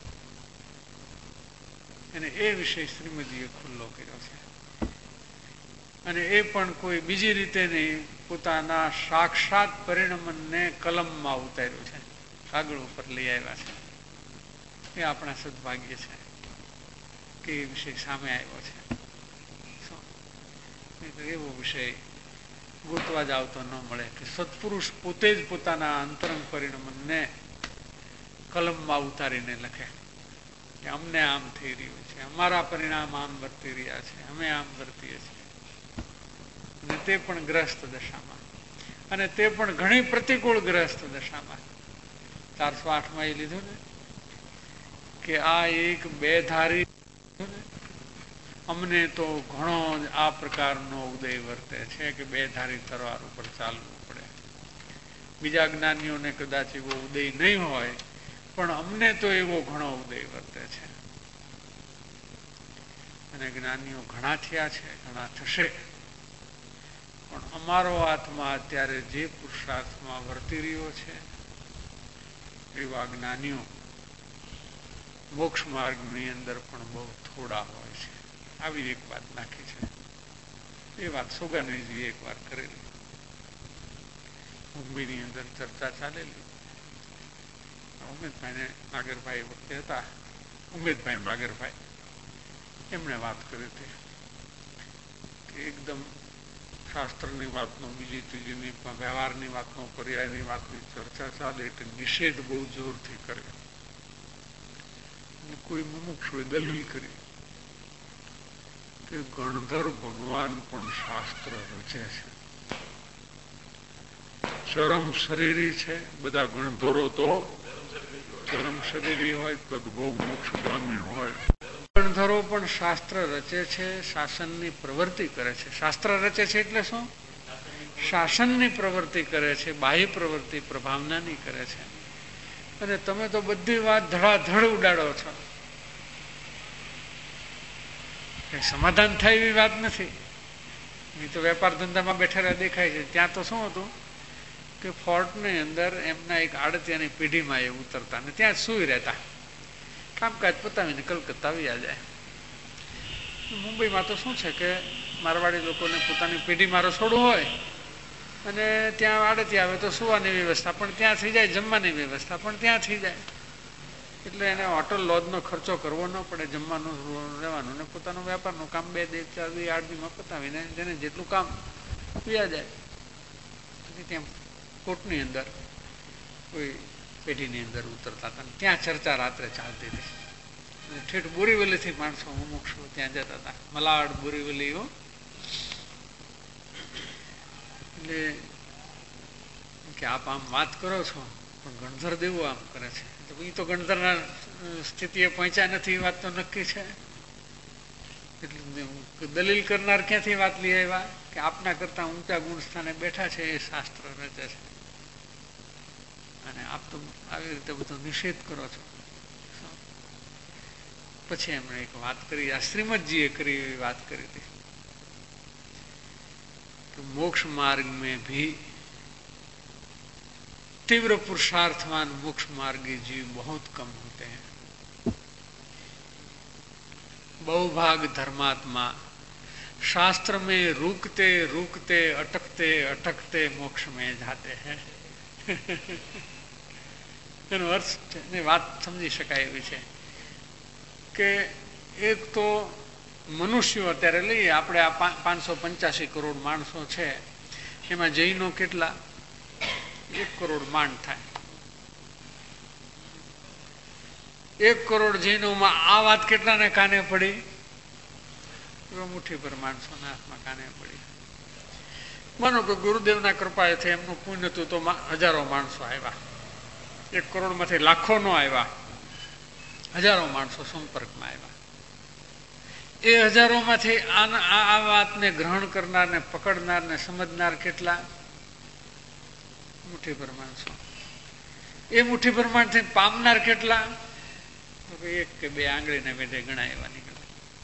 અને એ વિષય શ્રીમદજીએ ખુલ્લો કર્યો છે. અને એ પણ કોઈ બીજી રીતે નહીં, પોતાના સાક્ષાત પરિણમને કલમમાં ઉતાર્યું છે, કાગળ ઉપર લઈ આવ્યા છે. એ આપણા સદભાગ્ય છે કે એ વિષય સામે આવ્યો છે. એવો વિષય ગોતવા જ આવતો ન મળે કે સત્પુરુષ પોતે જ પોતાના અંતરંગ પરિણમને કલમમાં ઉતારીને લખે કે અમને આમ થઈ રહ્યું છે, અમારા પરિણામ આમ વર્તી રહ્યા છે, અમે આમ વર્તીએ છીએ. અને તે પણ ગ્રસ્ત દશામાં, અને તે પણ ઘણી પ્રતિકૂળ ગ્રસ્ત દશામાં. 408માં એ લીધું ને કે આ એક બેધારી, અમને તો ઘણો જ આ પ્રકારનો ઉદય વર્તે છે કે બેધારી તરવાર ઉપર ચાલવું પડે. બીજા જ્ઞાનીઓને કદાચ એવો ઉદય નહીં હોય, પણ અમને તો એવો ઘણો ઉદય વર્તે છે. અને જ્ઞાનીઓ ઘણા થયા છે, ઘણા થશે, પણ અમારો આત્મા અત્યારે જે પુરુષાર્થમાં વર્તી રહ્યો છે એવા જ્ઞાનીઓ મોક્ષ માર્ગની અંદર પણ બહુ થોડા હોય છે. આવી એક વાત નાખી છે. એ વાત સોગાનજીએ એક વાર કરેલી, મુંબઈની અંદર ચર્ચા ચાલેલી. ઉમેદભાઈ ને નાગરભાઈ વખતે હતા, ઉમેદભાઈ નાગરભાઈ, એમણે વાત કરી હતી કે એકદમ શાસ્ત્રની વાતનો, બીજી ત્રીજીની વ્યવહારની વાતનો, પર્યાયની વાતની ચર્ચા ચાલે એટલે નિષેધ બહુ જોરથી કરે. કોઈ મુમુક્ષુએ દલીલ કરી કે ગણધર ભગવાન પણ શાસ્ત્ર રચે છે. ચરમ શરીરી છે, બધા ગણધરો તો ચરમ શરીરી હોય, તદ્ભવ મોક્ષગામી હોય. ગણધરો પણ શાસ્ત્ર રચે છે, શાસનની પ્રવૃત્તિ કરે છે. શાસ્ત્ર રચે છે એટલે શું? શાસનની પ્રવૃત્તિ કરે છે, બાહ્ય પ્રવૃત્તિ પ્રભાવનાની કરે છે. અને તમે તો બધી વાત ધડાધડ ઉડાડો છો. સમાધાન થાય એવી વાત નથી. એ તો વેપાર ધંધામાં બેઠેલા દેખાય છે. ત્યાં તો શું હતું કે ફોર્ટની અંદર એમના એક આડતિયાની પેઢીમાં એ ઉતરતા ને ત્યાં સુઈ રહેતા, કામકાજ પતાવીને કલકત્તા આવ્યા જાય. મુંબઈમાં તો શું છે કે મારવાડી લોકોને પોતાની પેઢીમાં રસોડું હોય અને ત્યાં આડતિયા આવે તો સુવાની વ્યવસ્થા પણ ત્યાં થઈ જાય, જમવાની વ્યવસ્થા પણ ત્યાં થઈ જાય. એટલે એને હોટલ લોજનો ખર્ચો કરવો ન પડે, જમવાનું રહેવાનું ને પોતાનું વેપારનું કામ 2 દિવસ 4 દિવસ 8 દિવસમાં પતાવીને જેને જેટલું કામ પીયા જાય. ત્યાં કોર્ટની અંદર કોઈ પેઢીની અંદર ઉતરતા હતા, ત્યાં ચર્ચા રાત્રે ચાલતી હતી. ઠેઠ બોરીવલીથી માણસો મુમુક્ષુ ત્યાં જતા હતા, મલાડ બોરીવલીઓ. એટલે કે આપ આમ વાત કરો છો પણ ગણધર દેવું આમ કરે છે. એ તો ગણધરના સ્થિતિએ પહોંચ્યા નથી, વાત તો નક્કી છે. એટલે દલીલ કરનાર ક્યાંથી વાત લઈ આવ્યા કે આપના કરતા ઊંચા ગુણ સ્થાને બેઠા છે, એ શાસ્ત્ર રચે છે અને આપ તો આવી રીતે બધો નિષેધ કરો છો. પછી એમણે એક વાત કરી, આ શ્રીમદજીએ કરી એવી વાત કરી હતી કે મોક્ષ માર્ગ में भी तीव्र पुरुषार्थवान मोक्ष मार्गी जीव बहुत कम होते हैं. बहुभाग धर्मात्मा शास्त्र में रुकते रुकते अटकते अटकते मोक्ष में जाते हैं. એનો અર્થ ને વાત સમજી શકાય એવી છે કે એક તો મનુષ્યો અત્યારે લઈએ આપણે, આ 585 કરોડ માણસો છે, એમાં જૈનો કેટલા? 1 કરોડ માંડ થાય. 1 કરોડ જૈનોમાં આ વાત કેટલાને કાને પડી? મુઠ્ઠી પર માણસોના હાથમાં કાને પડી. માનો કે ગુરુદેવના કૃપાએથી એમનું પુણ્ય હતું તો હજારો માણસો આવ્યા. 1 કરોડમાંથી લાખો નો આવ્યા, હજારો માણસો સંપર્કમાં આવ્યા. એ હજારોમાંથી આ વાતને ગ્રહણ કરનાર ને પકડનાર ને સમજનાર કેટલા? મુઠ્ઠીભર માણસો. એ મુઠ્ઠીભર માણસથી પામનાર કેટલા? તો 1 કે 2 આંગળીને વેઢે ગણા એવા નીકળે.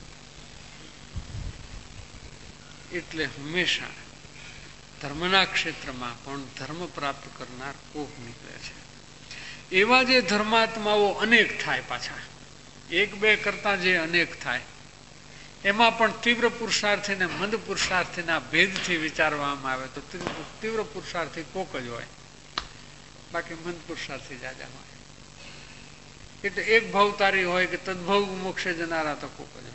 એટલે હંમેશા ધર્મના ક્ષેત્રમાં પણ ધર્મ પ્રાપ્ત કરનાર કોક નીકળે છે. એવા જે ધર્માત્માઓ અનેક થાય, પાછા 1-2 કરતા જે અનેક થાય, એમાં પણ તીવ્ર પુરુષાર્થી ને મંદ પુરુષાર્થીના ભેદથી વિચારવામાં આવે તો તીવ્ર પુરુષાર્થી કોક જ હોય, બાકી મંદ પુરુષાર્થી જાજા હોય. એટલે એક ભવતારી હોય કે તદભવ મોક્ષે જનારા તો કોક જ હોય.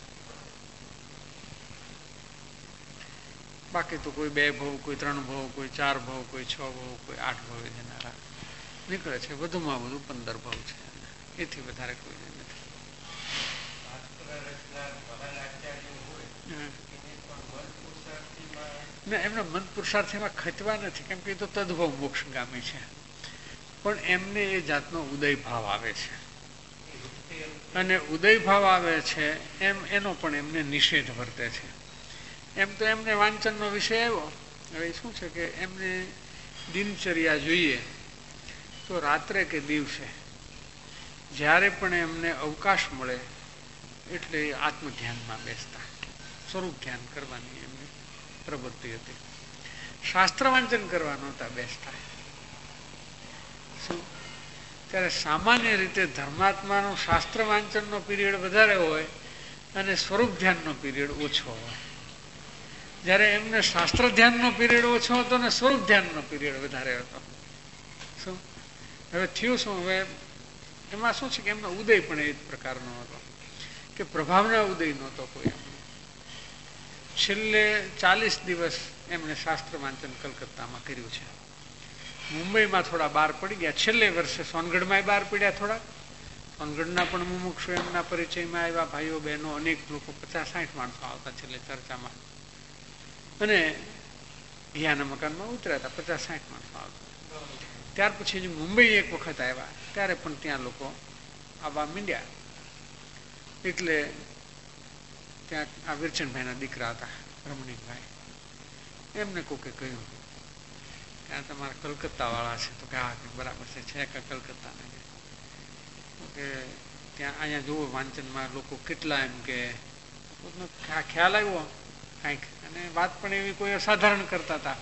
બાકી તો કોઈ 2 ભવ, કોઈ 3 ભવ, કોઈ 4 ભવ, કોઈ 6 ભવ, કોઈ 8 ભવે જનારા નીકળે છે. વધુમાં વધુ 15 ભવ છે, એથી વધારે કોઈ નથી. એમના મન પુરુષાર્થીમાં ખચવા નથી, કેમ કે એ તો તદભવ મોક્ષગામી છે. પણ એમને એ જાતનો ઉદય ભાવ આવે છે, અને ઉદય ભાવ આવે છે એમ એનો પણ એમને નિષેધ વર્તે છે. એમ તો એમને વાંચનનો વિષય આવ્યો. હવે શું છે કે એમને દિનચર્યા જોઈએ તો રાત્રે કે દિવસે જ્યારે પણ એમને અવકાશ મળે એટલે આત્મધ્યાનમાં બેસતા, સ્વરૂપ ધ્યાન કરવાની એમની પ્રવૃત્તિ હતી. શાસ્ત્ર વાંચન કરવા નહોતા બેસતા. શું? ત્યારે સામાન્ય રીતે ધર્માત્માનો શાસ્ત્ર વાંચનનો પીરિયડ વધારે હોય અને સ્વરૂપ ધ્યાનનો પીરિયડ ઓછો હોય. જ્યારે એમને શાસ્ત્ર ધ્યાનનો પીરિયડ ઓછો હતો ને સ્વરૂપ ધ્યાનનો પીરિયડ વધારે હતો. શું હવે થયું શું? હવે એમાં શું છે કે એમનો ઉદય પણ એ જ પ્રકારનો હતો કે પ્રભાવના ઉદય નહોતો કોઈ. છેલ્લે 40 દિવસ એમણે શાસ્ત્ર વાંચન કલકત્તામાં કર્યું છે. મુંબઈમાં થોડા બહાર પડી ગયા. છેલ્લે વર્ષે સોનગઢમાં બહાર પડ્યા થોડા. સોનગઢના પણ મુમુક્ષુ એમના પરિચયમાં આવ્યા. ભાઈઓ બહેનો અનેક લોકો, 50-60 માણસો આવતા છેલ્લે ચર્ચામાં. અને હિયાના મકાનમાં ઉતર્યા હતા, 50-60 માણસો આવતા. ત્યાર પછી જે મુંબઈ એક વખત આવ્યા ત્યારે પણ ત્યાં લોકો આવવા માંડ્યા. એટલે ત્યાં આ વિરચનભાઈના દીકરા હતા, રમણીકભાઈ, એમને કોકે કહ્યું ત્યાં તમારા કલકત્તા વાળા છે. તો કે હા, બરાબર છે કે કલકત્તાના કે ત્યાં અહીંયા જુઓ વાંચનમાં લોકો કેટલા, એમ કે ખ્યાલ આવ્યો કાંઈક. અને વાત પણ એવી કોઈ અસાધારણ કરતા હતા.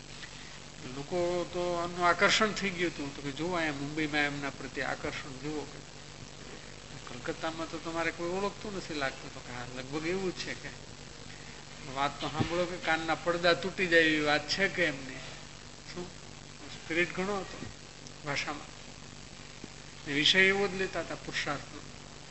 લોકો તો આનું આકર્ષણ થઈ ગયું હતું. તો કે જુઓ અહીંયા મુંબઈમાં એમના પ્રત્યે આકર્ષણ જુઓ, કે કલકત્તામાં તો તમારે કોઈ ઓળખતું નથી લાગતું. તો કે હા, લગભગ એવું જ છે કે વાત તો સાંભળો કે કાનના પડદા તૂટી જાય એવી વાત છે કે એમની. શું સ્પિરિટ ઘણો હતો ભાષામાં. વિષય એવો જ લેતા હતા પુરુષાર્થનો.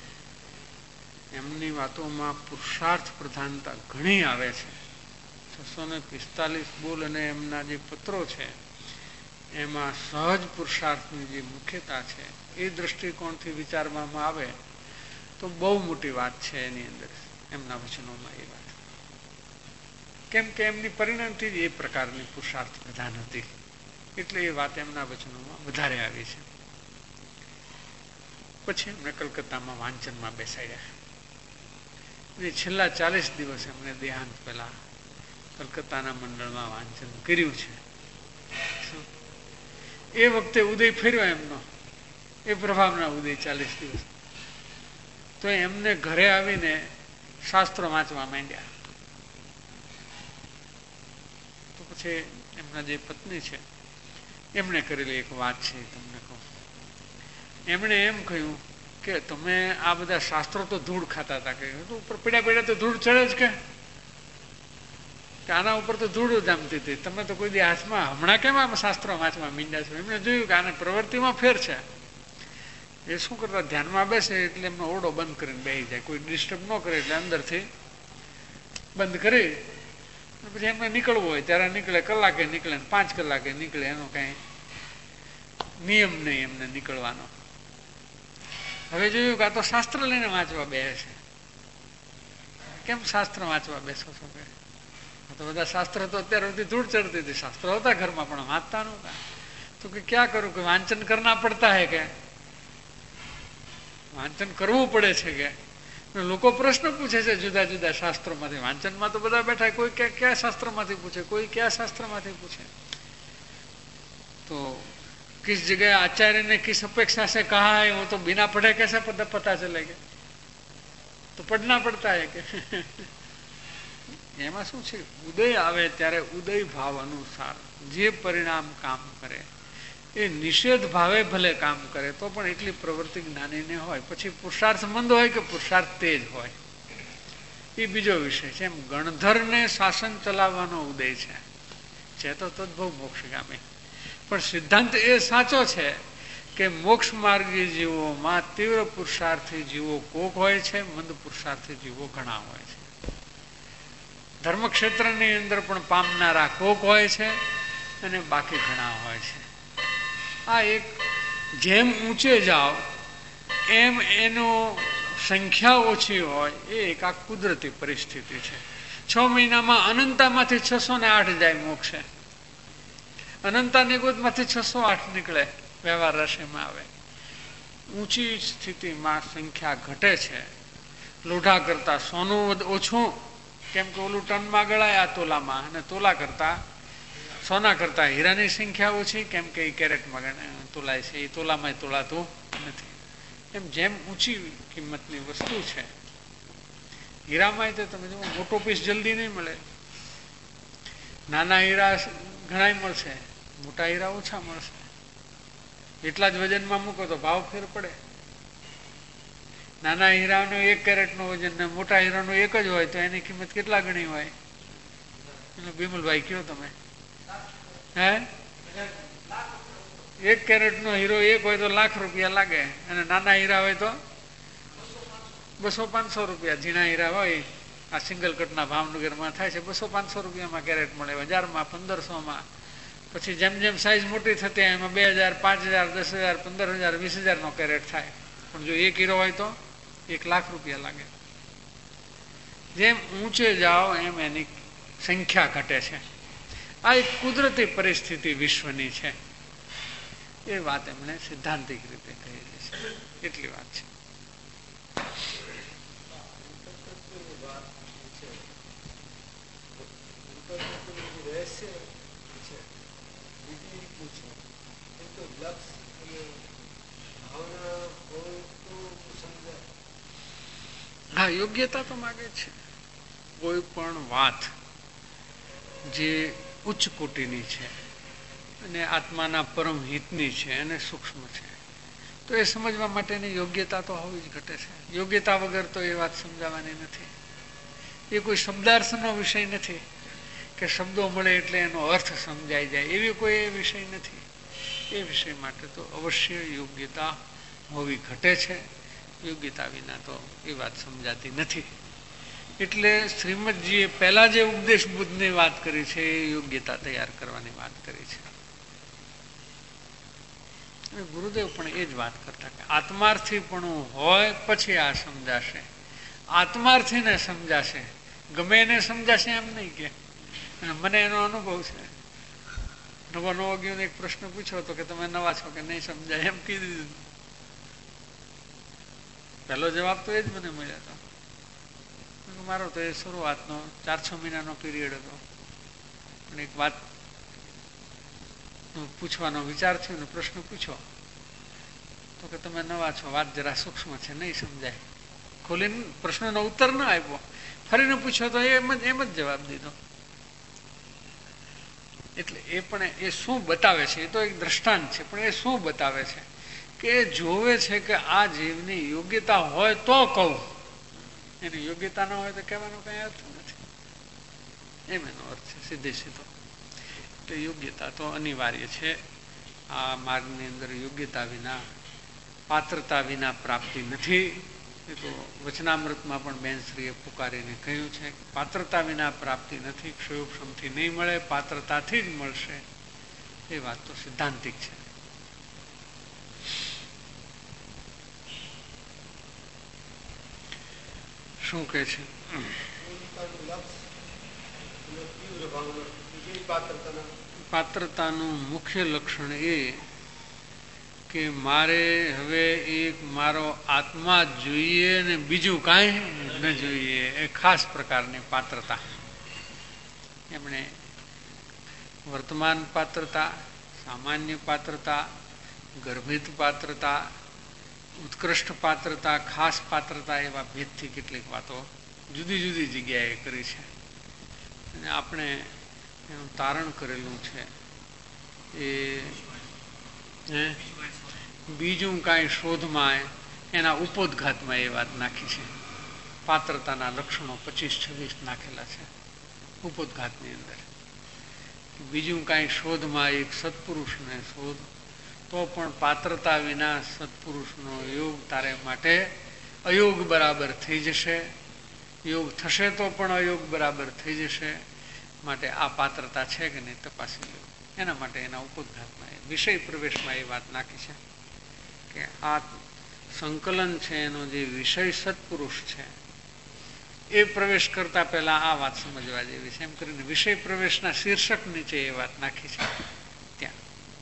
એમની વાતોમાં પુરુષાર્થ પ્રધાનતા ઘણી આવે છે. 645 બોલ અને એમના જે પત્રો છે એમાં સહજ પુરુષાર્થની જે મુખ્યતા છે એ દ્રષ્ટિકોણથી વિચારવામાં આવે તો બહુ મોટી વાત છે એની અંદર, એમના વચનોમાં એ વાત. કેમ કે એમની પરિણતિ જ એ પ્રકારની પુરુષાર્થ પ્રધાન હતી, એટલે એ વાત એમના વચનોમાં વધારે આવી છે. પછી એમને કલકત્તામાં વાંચનમાં બેસાડ્યા. અને છેલ્લા 40 દિવસ એમને દેહાંત પહેલા કલકત્તાના મંડળમાં વાંચન કર્યું છે. એ વખતે ઉદય ફેર્યો એમનો, એ પ્રભાવના ઉદય 40 દિવસ. તો એમને ઘરે આવીને શાસ્ત્રો વાંચવા માંડ્યા. તો પછી એમના જે પત્ની છે એમણે કરેલી એક વાત છે તમને કહું. એમણે એમ કહ્યું કે તમે આ બધા શાસ્ત્રો તો ધૂળ ખાતા હતા, કે ઉપર પડ્યા તો ધૂળ ચડે જ, કે આના ઉપર તો ધૂળ જામતી હતી. તમે તો કોઈ દી હાથમાં હમણાં કેમ આમ શાસ્ત્રો વાંચવા માંડ્યા છો? એમણે જોયું કે આને પ્રવૃત્તિમાં ફેર છે. એ શું કરતા, ધ્યાનમાં બેસે એટલે એમનો ઓરડો બંધ કરીને બેસી જાય, કોઈ ડિસ્ટર્બ ન કરે એટલે અંદરથી બંધ કરી પછી એમને નીકળવું હોય ત્યારે નીકળે, કલાકે નીકળે, 5 કલાકે નીકળે, એનો કઈ નિયમ નહીં એમને નીકળવાનો. હવે જોયું કે આ તો શાસ્ત્ર લઈને વાંચવા બેસે છે. કેમ શાસ્ત્ર વાંચવા બેસો છો? કે તો બધા શાસ્ત્ર તો અત્યાર સુધી ધૂળ ચડતી હતી, શાસ્ત્રો હતા ઘરમાં પણ વાંચતા નહોતા. તો કે ક્યાં કરું? કે વાંચન કરના પડતા હે, કે વાંચન કરવું પડે છે. કે લોકો પ્રશ્ન પૂછે છે જુદા જુદા શાસ્ત્રોમાંથી. વાંચનમાં તો બધા બેઠા, કોઈ કયા શાસ્ત્રમાંથી પૂછે, કોઈ કયા શાસ્ત્રમાંથી પૂછે. તો किस जगह आचार्य ने किस अपेक्षा से कहा है वो तो बिना पढ़े कैसे पता चलेगा? तो पढ़ना पड़ता है કે એમાં શું છે, ઉદય આવે ત્યારે ઉદય ભાવ અનુસાર જે પરિણામ કામ કરે એ નિષેધ ભાવે ભલે કામ કરે તો પણ એટલી પ્રવૃત્તિ જ્ઞાની ને હોય. પછી પુરુષાર્થ મંદ હોય કે પુરુષાર્થ તેજ હોય એ બીજો વિષય છે. એમ ગણધરને શાસન ચલાવવાનો ઉદય છે તો તદ્ભવ મોક્ષગામી. પણ સિદ્ધાંત એ સાચો છે કે મોક્ષ માર્ગી જીવોમાં તીવ્ર પુરુષાર્થી જીવો કોક હોય છે, મંદ પુરુષાર્થી જીવો ઘણા હોય છે. ધર્મક્ષેત્રની અંદર પણ પામનારા કોક હોય છે અને બાકી ઘણા હોય છે. આ એક જેમ ઊંચે જાઓ એમ એનો સંખ્યા ઓછી હોય એ એક આ કુદરતી પરિસ્થિતિ છે. 6 મહિનામાં અનંતામાંથી 608 જાય મોક્ષે. અનંતા નિગોદમાંથી 608 નીકળે, વ્યવહાર રાશિમાં આવે. ઊંચી સ્થિતિમાં સંખ્યા ઘટે છે. લોઢા કરતા સોનું ઓછું, કેમ કે ઓલું ટનમાં ગળાય આ તોલામાં, અને તોલા કરતા સોના કરતા હીરાની સંખ્યા ઓછી, કેમ કે એ કેરેટમાં તોલાય છે, એ તોલામાં તોલાતું નથી. એમ જેમ ઊંચી કિંમતની વસ્તુ છે, હીરામાં તો તમે જુઓ મોટો પીસ જલ્દી નહીં મળે. નાના હીરા ઘણા મળશે, મોટા હીરા ઓછા મળશે. એટલા જ વજનમાં મૂકો તો ભાવ ફેર પડે. નાના હીરાનો 1 કેરેટનો વજન ને મોટા હીરાનો 1 જ હોય તો એની કિંમત કેટલા ગણી હોય? બિમલભાઈ કયો તમે? હે, 1 કેરેટનો હીરો 1 હોય તો લાખ રૂપિયા લાગે, અને નાના હીરા હોય તો 200-500 રૂપિયા. ઝીણા હીરા હોય આ સિંગલ કટના ભાવનગરમાં થાય છે 200-500 રૂપિયામાં કેરેટ મળે, 1000માં 1500માં. પછી જેમ જેમ સાઈઝ મોટી થતી એમાં 2000, 5000, 10,000, 15,000, 20,000 નો કેરેટ થાય. પણ જો 1 હીરો હોય તો 1 લાખ રૂપિયા લાગે. જેમ ઊંચે જાઓ એમ એની સંખ્યા ઘટે છે. આ એક કુદરતી પરિસ્થિતિ વિશ્વની છે. એ વાત એમણે સિદ્ધાંતિક રીતે કહેલી છે. એટલી વાત છે. હા, યોગ્યતા તો માગે છે. કોઈ પણ વાત જે ઉચ્ચ કોટીની છે અને આત્માના પરમ હિતની છે અને સૂક્ષ્મ છે તો એ સમજવા માટેની યોગ્યતા તો હોવી જ ઘટે છે. યોગ્યતા વગર તો એ વાત સમજાવવાની નથી. એ કોઈ શબ્દાર્થનો વિષય નથી કે શબ્દો મળે એટલે એનો અર્થ સમજાઈ જાય, એવી કોઈ એ વિષય નથી. એ વિષય માટે તો અવશ્ય યોગ્યતા હોવી ઘટે છે. યોગ્યતા વિના તો એ વાત સમજાતી નથી. એટલે શ્રીમદજીએ પહેલા જે ઉપદેશ બુદ્ધની વાત કરી છે એ યોગ્યતા તૈયાર કરવાની વાત કરી છે. ગુરુદેવ પણ એ જ વાત કરતા કે આત્માર્થીપણું હોય પછી આ સમજાશે. આત્માર્થીને સમજાશે, ગમે એને સમજાશે એમ નહીં કે. મને એનો અનુભવ છે. નવો ગયો એક પ્રશ્ન પૂછ્યો હતો કે તમે નવા છો કે નહીં સમજાય એમ કીધું દીધું. પહેલો જવાબ તો એ જ મને મળ્યો હતો. મારો તો એ શરૂઆતનો 4-6 મહિનાનો પીરિયડ હતો. પણ એક વાત પૂછવાનો વિચાર થયો ને પ્રશ્ન પૂછ્યો તો કે તમે નવા છો, વાત જરા સૂક્ષ્મ છે, નહીં સમજાય. ખોલીને પ્રશ્નનો ઉત્તર ન આપ્યો, ફરીને પૂછ્યો તો એમ જ જવાબ દીધો. એટલે એ પણ એ શું બતાવે છે, એ તો એક દ્રષ્ટાંત છે, પણ એ શું બતાવે છે કે જોવે છે કે આ જીવની યોગ્યતા હોય તો કહું, એની યોગ્યતા ન હોય તો કહેવાનો કઈ અર્થ નથી. એમ એનો અર્થ છે સીધે સીધો. એટલે યોગ્યતા તો અનિવાર્ય છે. આ માર્ગની અંદર યોગ્યતા વિના, પાત્રતા વિના પ્રાપ્તિ નથી. એ તો વચનામૃતમાં પણ બેનશ્રીએ પુકારીને કહ્યું છે કે પાત્રતા વિના પ્રાપ્તિ નથી, ક્ષયોક્ષમથી નહીં મળે, પાત્રતાથી જ મળશે. એ વાત તો સિદ્ધાંતિક છે. શું કહે છે? પાત્રતાનું મુખ્ય લક્ષણ એ કે મારે હવે એક મારો આત્મા જ જોઈએ ને બીજું કાંઈ ન જોઈએ. એ ખાસ પ્રકારની પાત્રતા. એમણે વર્તમાન પાત્રતા, સામાન્ય પાત્રતા, ગર્ભિત પાત્રતા, ઉત્કૃષ્ટ પાત્રતા, ખાસ પાત્રતા એવા ભેદથી કેટલીક વાતો જુદી જુદી જગ્યાએ કરી છે. અને આપણે એનું તારણ કરેલું છે એ બીજું કાંઈ શોધમાં એના ઉપોદઘાતમાં એ વાત નાખી છે. પાત્રતાના લક્ષણો 25-26 નાખેલા છે ઉપોદઘાતની અંદર. બીજું કાંઈ શોધમાં એક સત્પુરુષને શોધ, તો પણ પાત્રતા વિના સત્પુરુષનો યોગ તારે માટે અયોગ બરાબર થઈ જશે. યોગ થશે તો પણ અયોગ બરાબર થઈ જશે. માટે આ પાત્રતા છે કે નહીં તપાસી લો. એના માટે એના ઉપોદઘાતમાં વિષય પ્રવેશમાં એ વાત નાખી છે કે આ સંકલન છે એનો જે વિષય સત્પુરુષ છે એ પ્રવેશ કરતા પહેલા આ વાત સમજવા જેવી છે. એમ કરીને વિષય પ્રવેશના શીર્ષક નીચે એ વાત નાખી છે. ત્યાં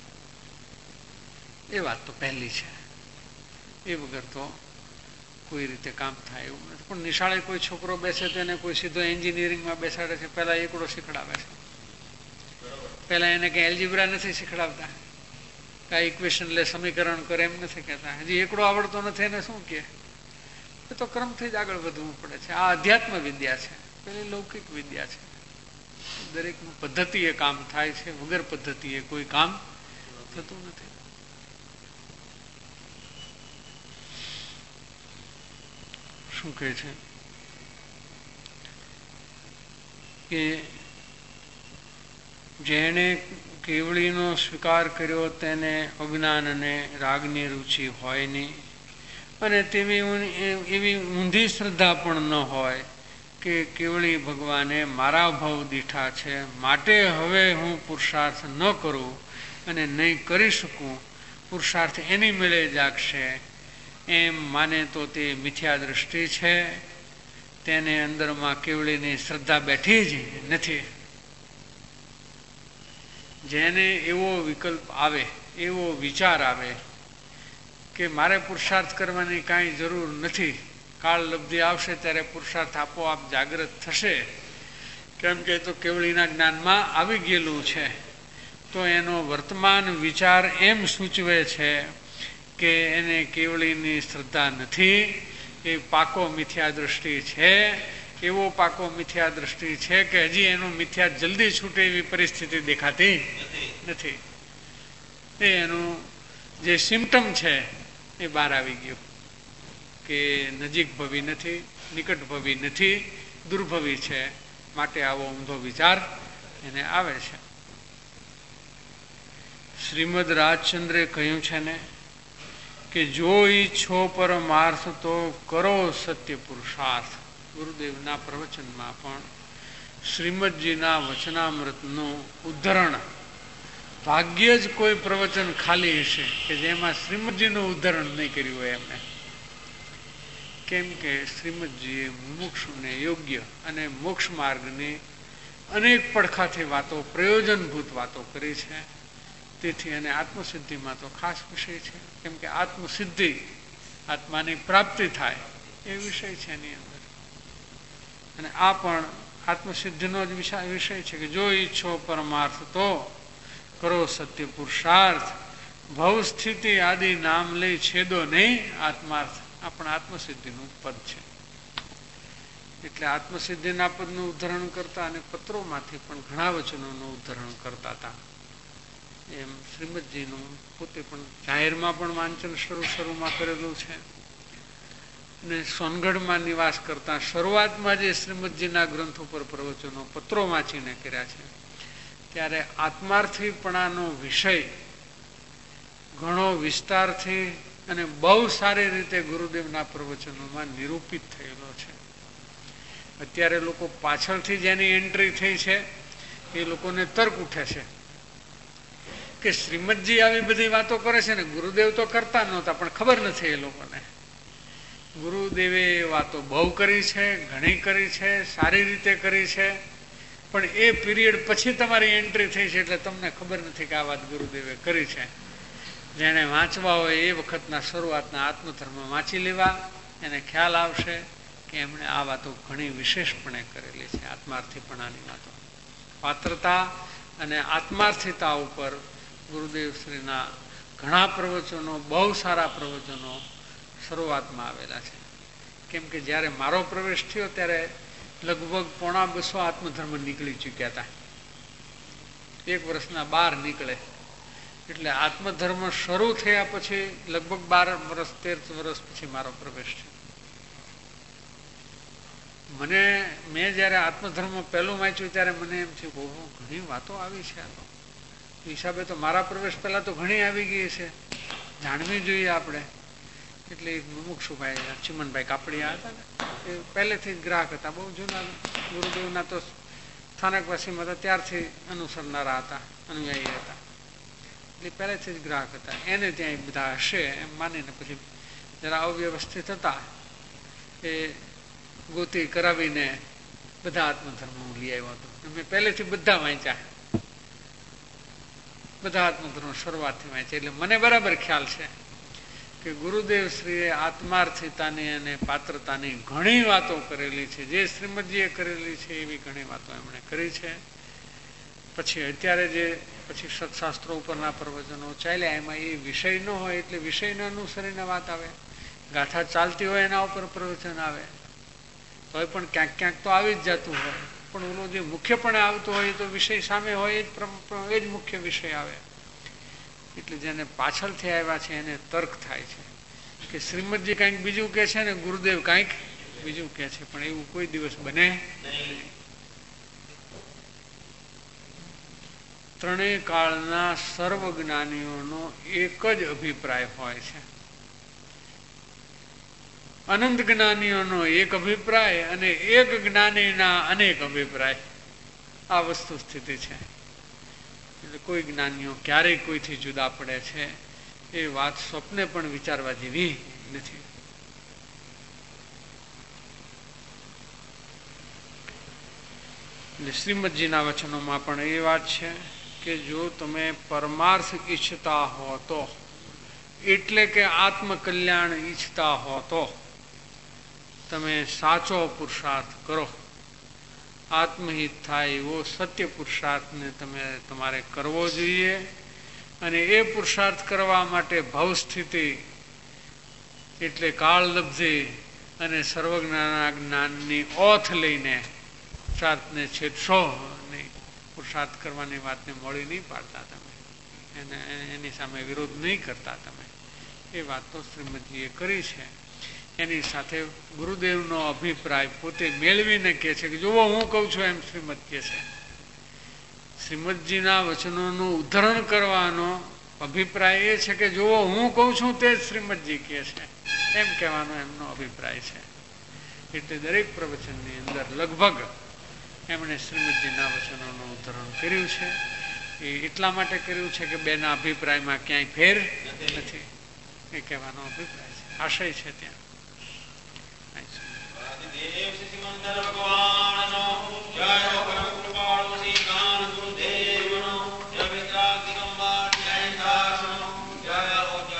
એ વાત તો પહેલી છે. એ વગર તો કોઈ રીતે કામ થાય એવું નથી. પણ નિશાળે કોઈ છોકરો બેસે તો એને કોઈ સીધો એન્જિનિયરિંગમાં બેસાડે છે, પહેલા એકડો શીખડાવે છે. પહેલા એને કંઈ એલ્જીબ્રા નથી શીખડાવતા, કાંઈ ઇક્વેશન લે, સમીકરણ કરે એમ નથી કહેતા. હજી એકડો આવડતો નથી એને શું કહે? એ તો ક્રમથી જ આગળ વધવું પડે છે. આ અધ્યાત્મ વિદ્યા છે, પેલી લૌકિક વિદ્યા છે. દરેકનું પદ્ધતિએ કામ થાય છે, વગર પદ્ધતિએ કોઈ કામ થતું નથી. શું કહે છે કે જેણે કેવળીનો સ્વીકાર કર્યો તેને અજ્ઞાન અને રાગની રુચિ હોય નહીં, અને તેવી એવી ઊંધી શ્રદ્ધા પણ ન હોય કે કેવળી ભગવાને મારા ભાવ દીઠા છે, માટે હવે હું પુરુષાર્થ ન કરું અને નહીં કરી શકું, પુરુષાર્થ એની મેળે જાગશે, એમ માને તો તે મિથ્યા દ્રષ્ટિ છે. તેને અંદરમાં કેવળીની શ્રદ્ધા બેઠી જ નથી. જેને એવો વિકલ્પ આવે, એવો વિચાર આવે કે મારે પુરુષાર્થ કરવાની કાંઈ જરૂર નથી, કાળ લબ્ધિ આવશે ત્યારે પુરુષાર્થ આપોઆપ જાગૃત થશે, કેમ કે તો કેવળીના જ્ઞાનમાં આવી ગયેલું છે, તો એનો વર્તમાન વિચાર એમ સૂચવે છે કે એને કેવળીની શ્રદ્ધા નથી. એ પાકો મિથ્યા દ્રષ્ટિ છે. એવો પાકો મિથ્યા દ્રષ્ટિ છે કે હજી એનું મિથ્યા જલ્દી છૂટે એવી પરિસ્થિતિ દેખાતી નથી. એ એનું જે સિમ્ટમ છે એ બહાર આવી ગયું કે નજીક ભવી નથી, નિકટ ભવી નથી, દુર્ભવી છે. માટે આવો ઊંધો વિચાર એને આવે છે. શ્રીમદ રાજચંદ્રે કહ્યું છે ને કે જો ઈચ્છો પરમાર્થ તો કરો સત્ય પુરુષાર્થ. ગુરુદેવના પ્રવચનમાં પણ શ્રીમદજીના વચનામૃતનું ઉદ્ધરણ, ભાગ્ય જ કોઈ પ્રવચન ખાલી હશે કે જેમાં શ્રીમદજીનું ઉદ્ધરણ નહીં કર્યું હોય એમને. કેમ કે શ્રીમદજીએ મુમુક્ષુને યોગ્ય અને મોક્ષ માર્ગની અનેક પડખાથી વાતો, પ્રયોજનભૂત વાતો કરી છે. તેથી અને આત્મસિદ્ધિમાં તો ખાસ વિષય છે. કેમ કે આત્મસિદ્ધિ, આત્માની પ્રાપ્તિ થાય એ વિષય છે એની અંદર. અને આ પણ આત્મસિદ્ધિનો જ વિષય છે કે જો ઈચ્છો પરમાર્થ તો કરો સત્ય પુરુષાર્થ, ભવ સ્થિતિ આદિ નામ લઈ છેદો નહીં આત્માર્થ. આ પણ આત્મસિદ્ધિનું પદ છે. એટલે આત્મસિદ્ધિના પદનું ઉદ્ધરણ કરતા અને પત્રોમાંથી પણ ઘણા વચનોનું ઉદ્ધરણ કરતા હતા. એમ શ્રીમદજીનું પોતે પણ જાહેરમાં પણ વાંચન શરૂમાં કરેલું છે. અને સોનગઢમાં નિવાસ કરતા શરૂઆતમાં જે શ્રીમદજીના ગ્રંથો પર પ્રવચનો પત્રો વાંચીને કર્યા છે, ત્યારે આત્માર્થીપણાનો વિષય ઘણો વિસ્તારથી અને બહુ સારી રીતે ગુરુદેવના પ્રવચનોમાં નિરૂપિત થયેલો છે. અત્યારે લોકો પાછળથી જેની એન્ટ્રી થઈ છે એ લોકોને તર્ક ઉઠે છે કે શ્રીમદજી આવી બધી વાતો કરે છે ને ગુરુદેવ તો કરતા નહોતા, પણ ખબર નથી એ લોકોને. ગુરુદેવે વાતો બહુ કરી છે, ઘણી કરી છે, સારી રીતે કરી છે, પણ એ પીરિયડ પછી તમારી એન્ટ્રી થઈ છે એટલે તમને ખબર નથી કે આ વાત ગુરુદેવે કરી છે. જેણે વાંચવા હોય એ વખતના શરૂઆતના આત્મધર્મ વાંચી લેવા, એને ખ્યાલ આવશે કે એમણે આ વાતો ઘણી વિશેષપણે કરેલી છે. આત્માર્થીપણાની વાતો, પાત્રતા અને આત્માર્થિતા ઉપર ગુરુદેવ શ્રીના ઘણા પ્રવચનો, બહુ સારા પ્રવચનો શરૂઆતમાં આવેલા છે. કેમ કે જ્યારે મારો પ્રવેશ થયો ત્યારે લગભગ 250 આત્મધર્મ નીકળી ચૂક્યા હતા. 1 વર્ષના 12 નીકળે એટલે આત્મધર્મ શરૂ થયા પછી લગભગ 12 વર્ષ 13 વર્ષ પછી મારો પ્રવેશ થયો. મેં જ્યારે આત્મધર્મ પહેલું વાંચ્યું ત્યારે મને એમ થયું બહુ ઘણી વાતો આવી છે. આ તો હિસાબે તો મારા પ્રવેશ પહેલા તો ઘણી આવી ગઈ છે, જાણવી જોઈએ આપણે. એટલે એક મુમુક્ષુભાઈ ચિમનભાઈ કાપડિયા હતા ને, એ પહેલેથી જ ગ્રાહક હતા, બહુ જૂના ગુરુદેવના તો સ્થાનકવાસીમાં હતા ત્યારથી અનુસરનારા હતા, અનુયાયી હતા, એટલે પહેલેથી જ ગ્રાહક હતા. એને ત્યાં બધા હશે એમ માનીને પછી જરા અવ્યવસ્થિત હતા એ ગોતી કરાવીને બધા આત્મધર્મ હું લઈ આવ્યો હતો. મેં પહેલેથી બધા વાંચ્યા, બધા આત્મધર્મ શરૂઆતથી વાંચ્યા, એટલે મને બરાબર ખ્યાલ છે કે ગુરુદેવ શ્રીએ આત્માર્થિતાની અને પાત્રતાની ઘણી વાતો કરેલી છે. જે શ્રીમદજીએ કરેલી છે એવી ઘણી વાતો એમણે કરી છે. પછી અત્યારે જે પછી સત્શાસ્ત્રો ઉપરના પ્રવચનો ચાલ્યા એમાં એ વિષય ન હોય એટલે વિષયને અનુસરીને વાત આવે, ગાથા ચાલતી હોય એના ઉપર પ્રવચન આવે, તોય પણ ક્યાંક ક્યાંક તો આવી જ જતું હોય, પણ ઓલો જે મુખ્યપણે આવતું હોય તો વિષય સામે હોય એ જ મુખ્ય વિષય આવે. એટલે જેને પાછળથી આવ્યા છે એને તર્ક થાય છે કે શ્રીમદજી કંઈક બીજું કહે છે ને ગુરુદેવ કંઈક બીજું કહે છે, પણ એવું કોઈ દિવસ બને નહીં. ત્રણેય કાળના સર્વજ્ઞાનીઓનો એક જ અભિપ્રાય હોય છે. અનંત જ્ઞાનીઓનો એક અભિપ્રાય અને એક જ્ઞાનીના અનેક અભિપ્રાય, આ વસ્તુ સ્થિતિ છે. એટલે કોઈ જ્ઞાનીઓ ક્યારેય કોઈથી જુદા પડે છે એ વાત સ્વપ્ને પણ વિચારવા જેવી નથી. એટલે શ્રીમદજીના વચનોમાં પણ એ વાત છે કે જો તમે પરમાર્થ ઈચ્છતા હો તો, એટલે કે આત્મકલ્યાણ ઈચ્છતા હો તો તમે સાચો પુરુષાર્થ કરો. આત્મહિત થાય એવો સત્ય પુરુષાર્થને તમારે કરવો જોઈએ. અને એ પુરુષાર્થ કરવા માટે ભવસ્થિતિ એટલે કાળલબ્ધિ અને સર્વજ્ઞાના જ્ઞાનની ઓથ લઈને પુરુષાર્થને છેદશો નહીં. પુરુષાર્થ કરવાની વાતને મોડી નહીં પાડતા તમે, એની સામે વિરોધ નહીં કરતા તમે. એ વાત તો શ્રીમદજીએ કરી છે. એની સાથે ગુરુદેવનો અભિપ્રાય પોતે મેળવીને કહે છે કે જુઓ હું કહું છું એમ શ્રીમદ કહે છે. શ્રીમદજીના વચનોનું ઉદ્ધરણ કરવાનો અભિપ્રાય એ છે કે જુઓ હું કહું છું તે જ શ્રીમદજી કહે છે એમ કહેવાનો એમનો અભિપ્રાય છે. એટલે દરેક પ્રવચનની અંદર લગભગ એમણે શ્રીમદજીના વચનોનું ઉદ્ધરણ કર્યું છે. એ એટલા માટે કર્યું છે કે બેના અભિપ્રાયમાં ક્યાંય ફેર નથી, એ કહેવાનો અભિપ્રાય છે, આશય છે ત્યાં. ભગવાન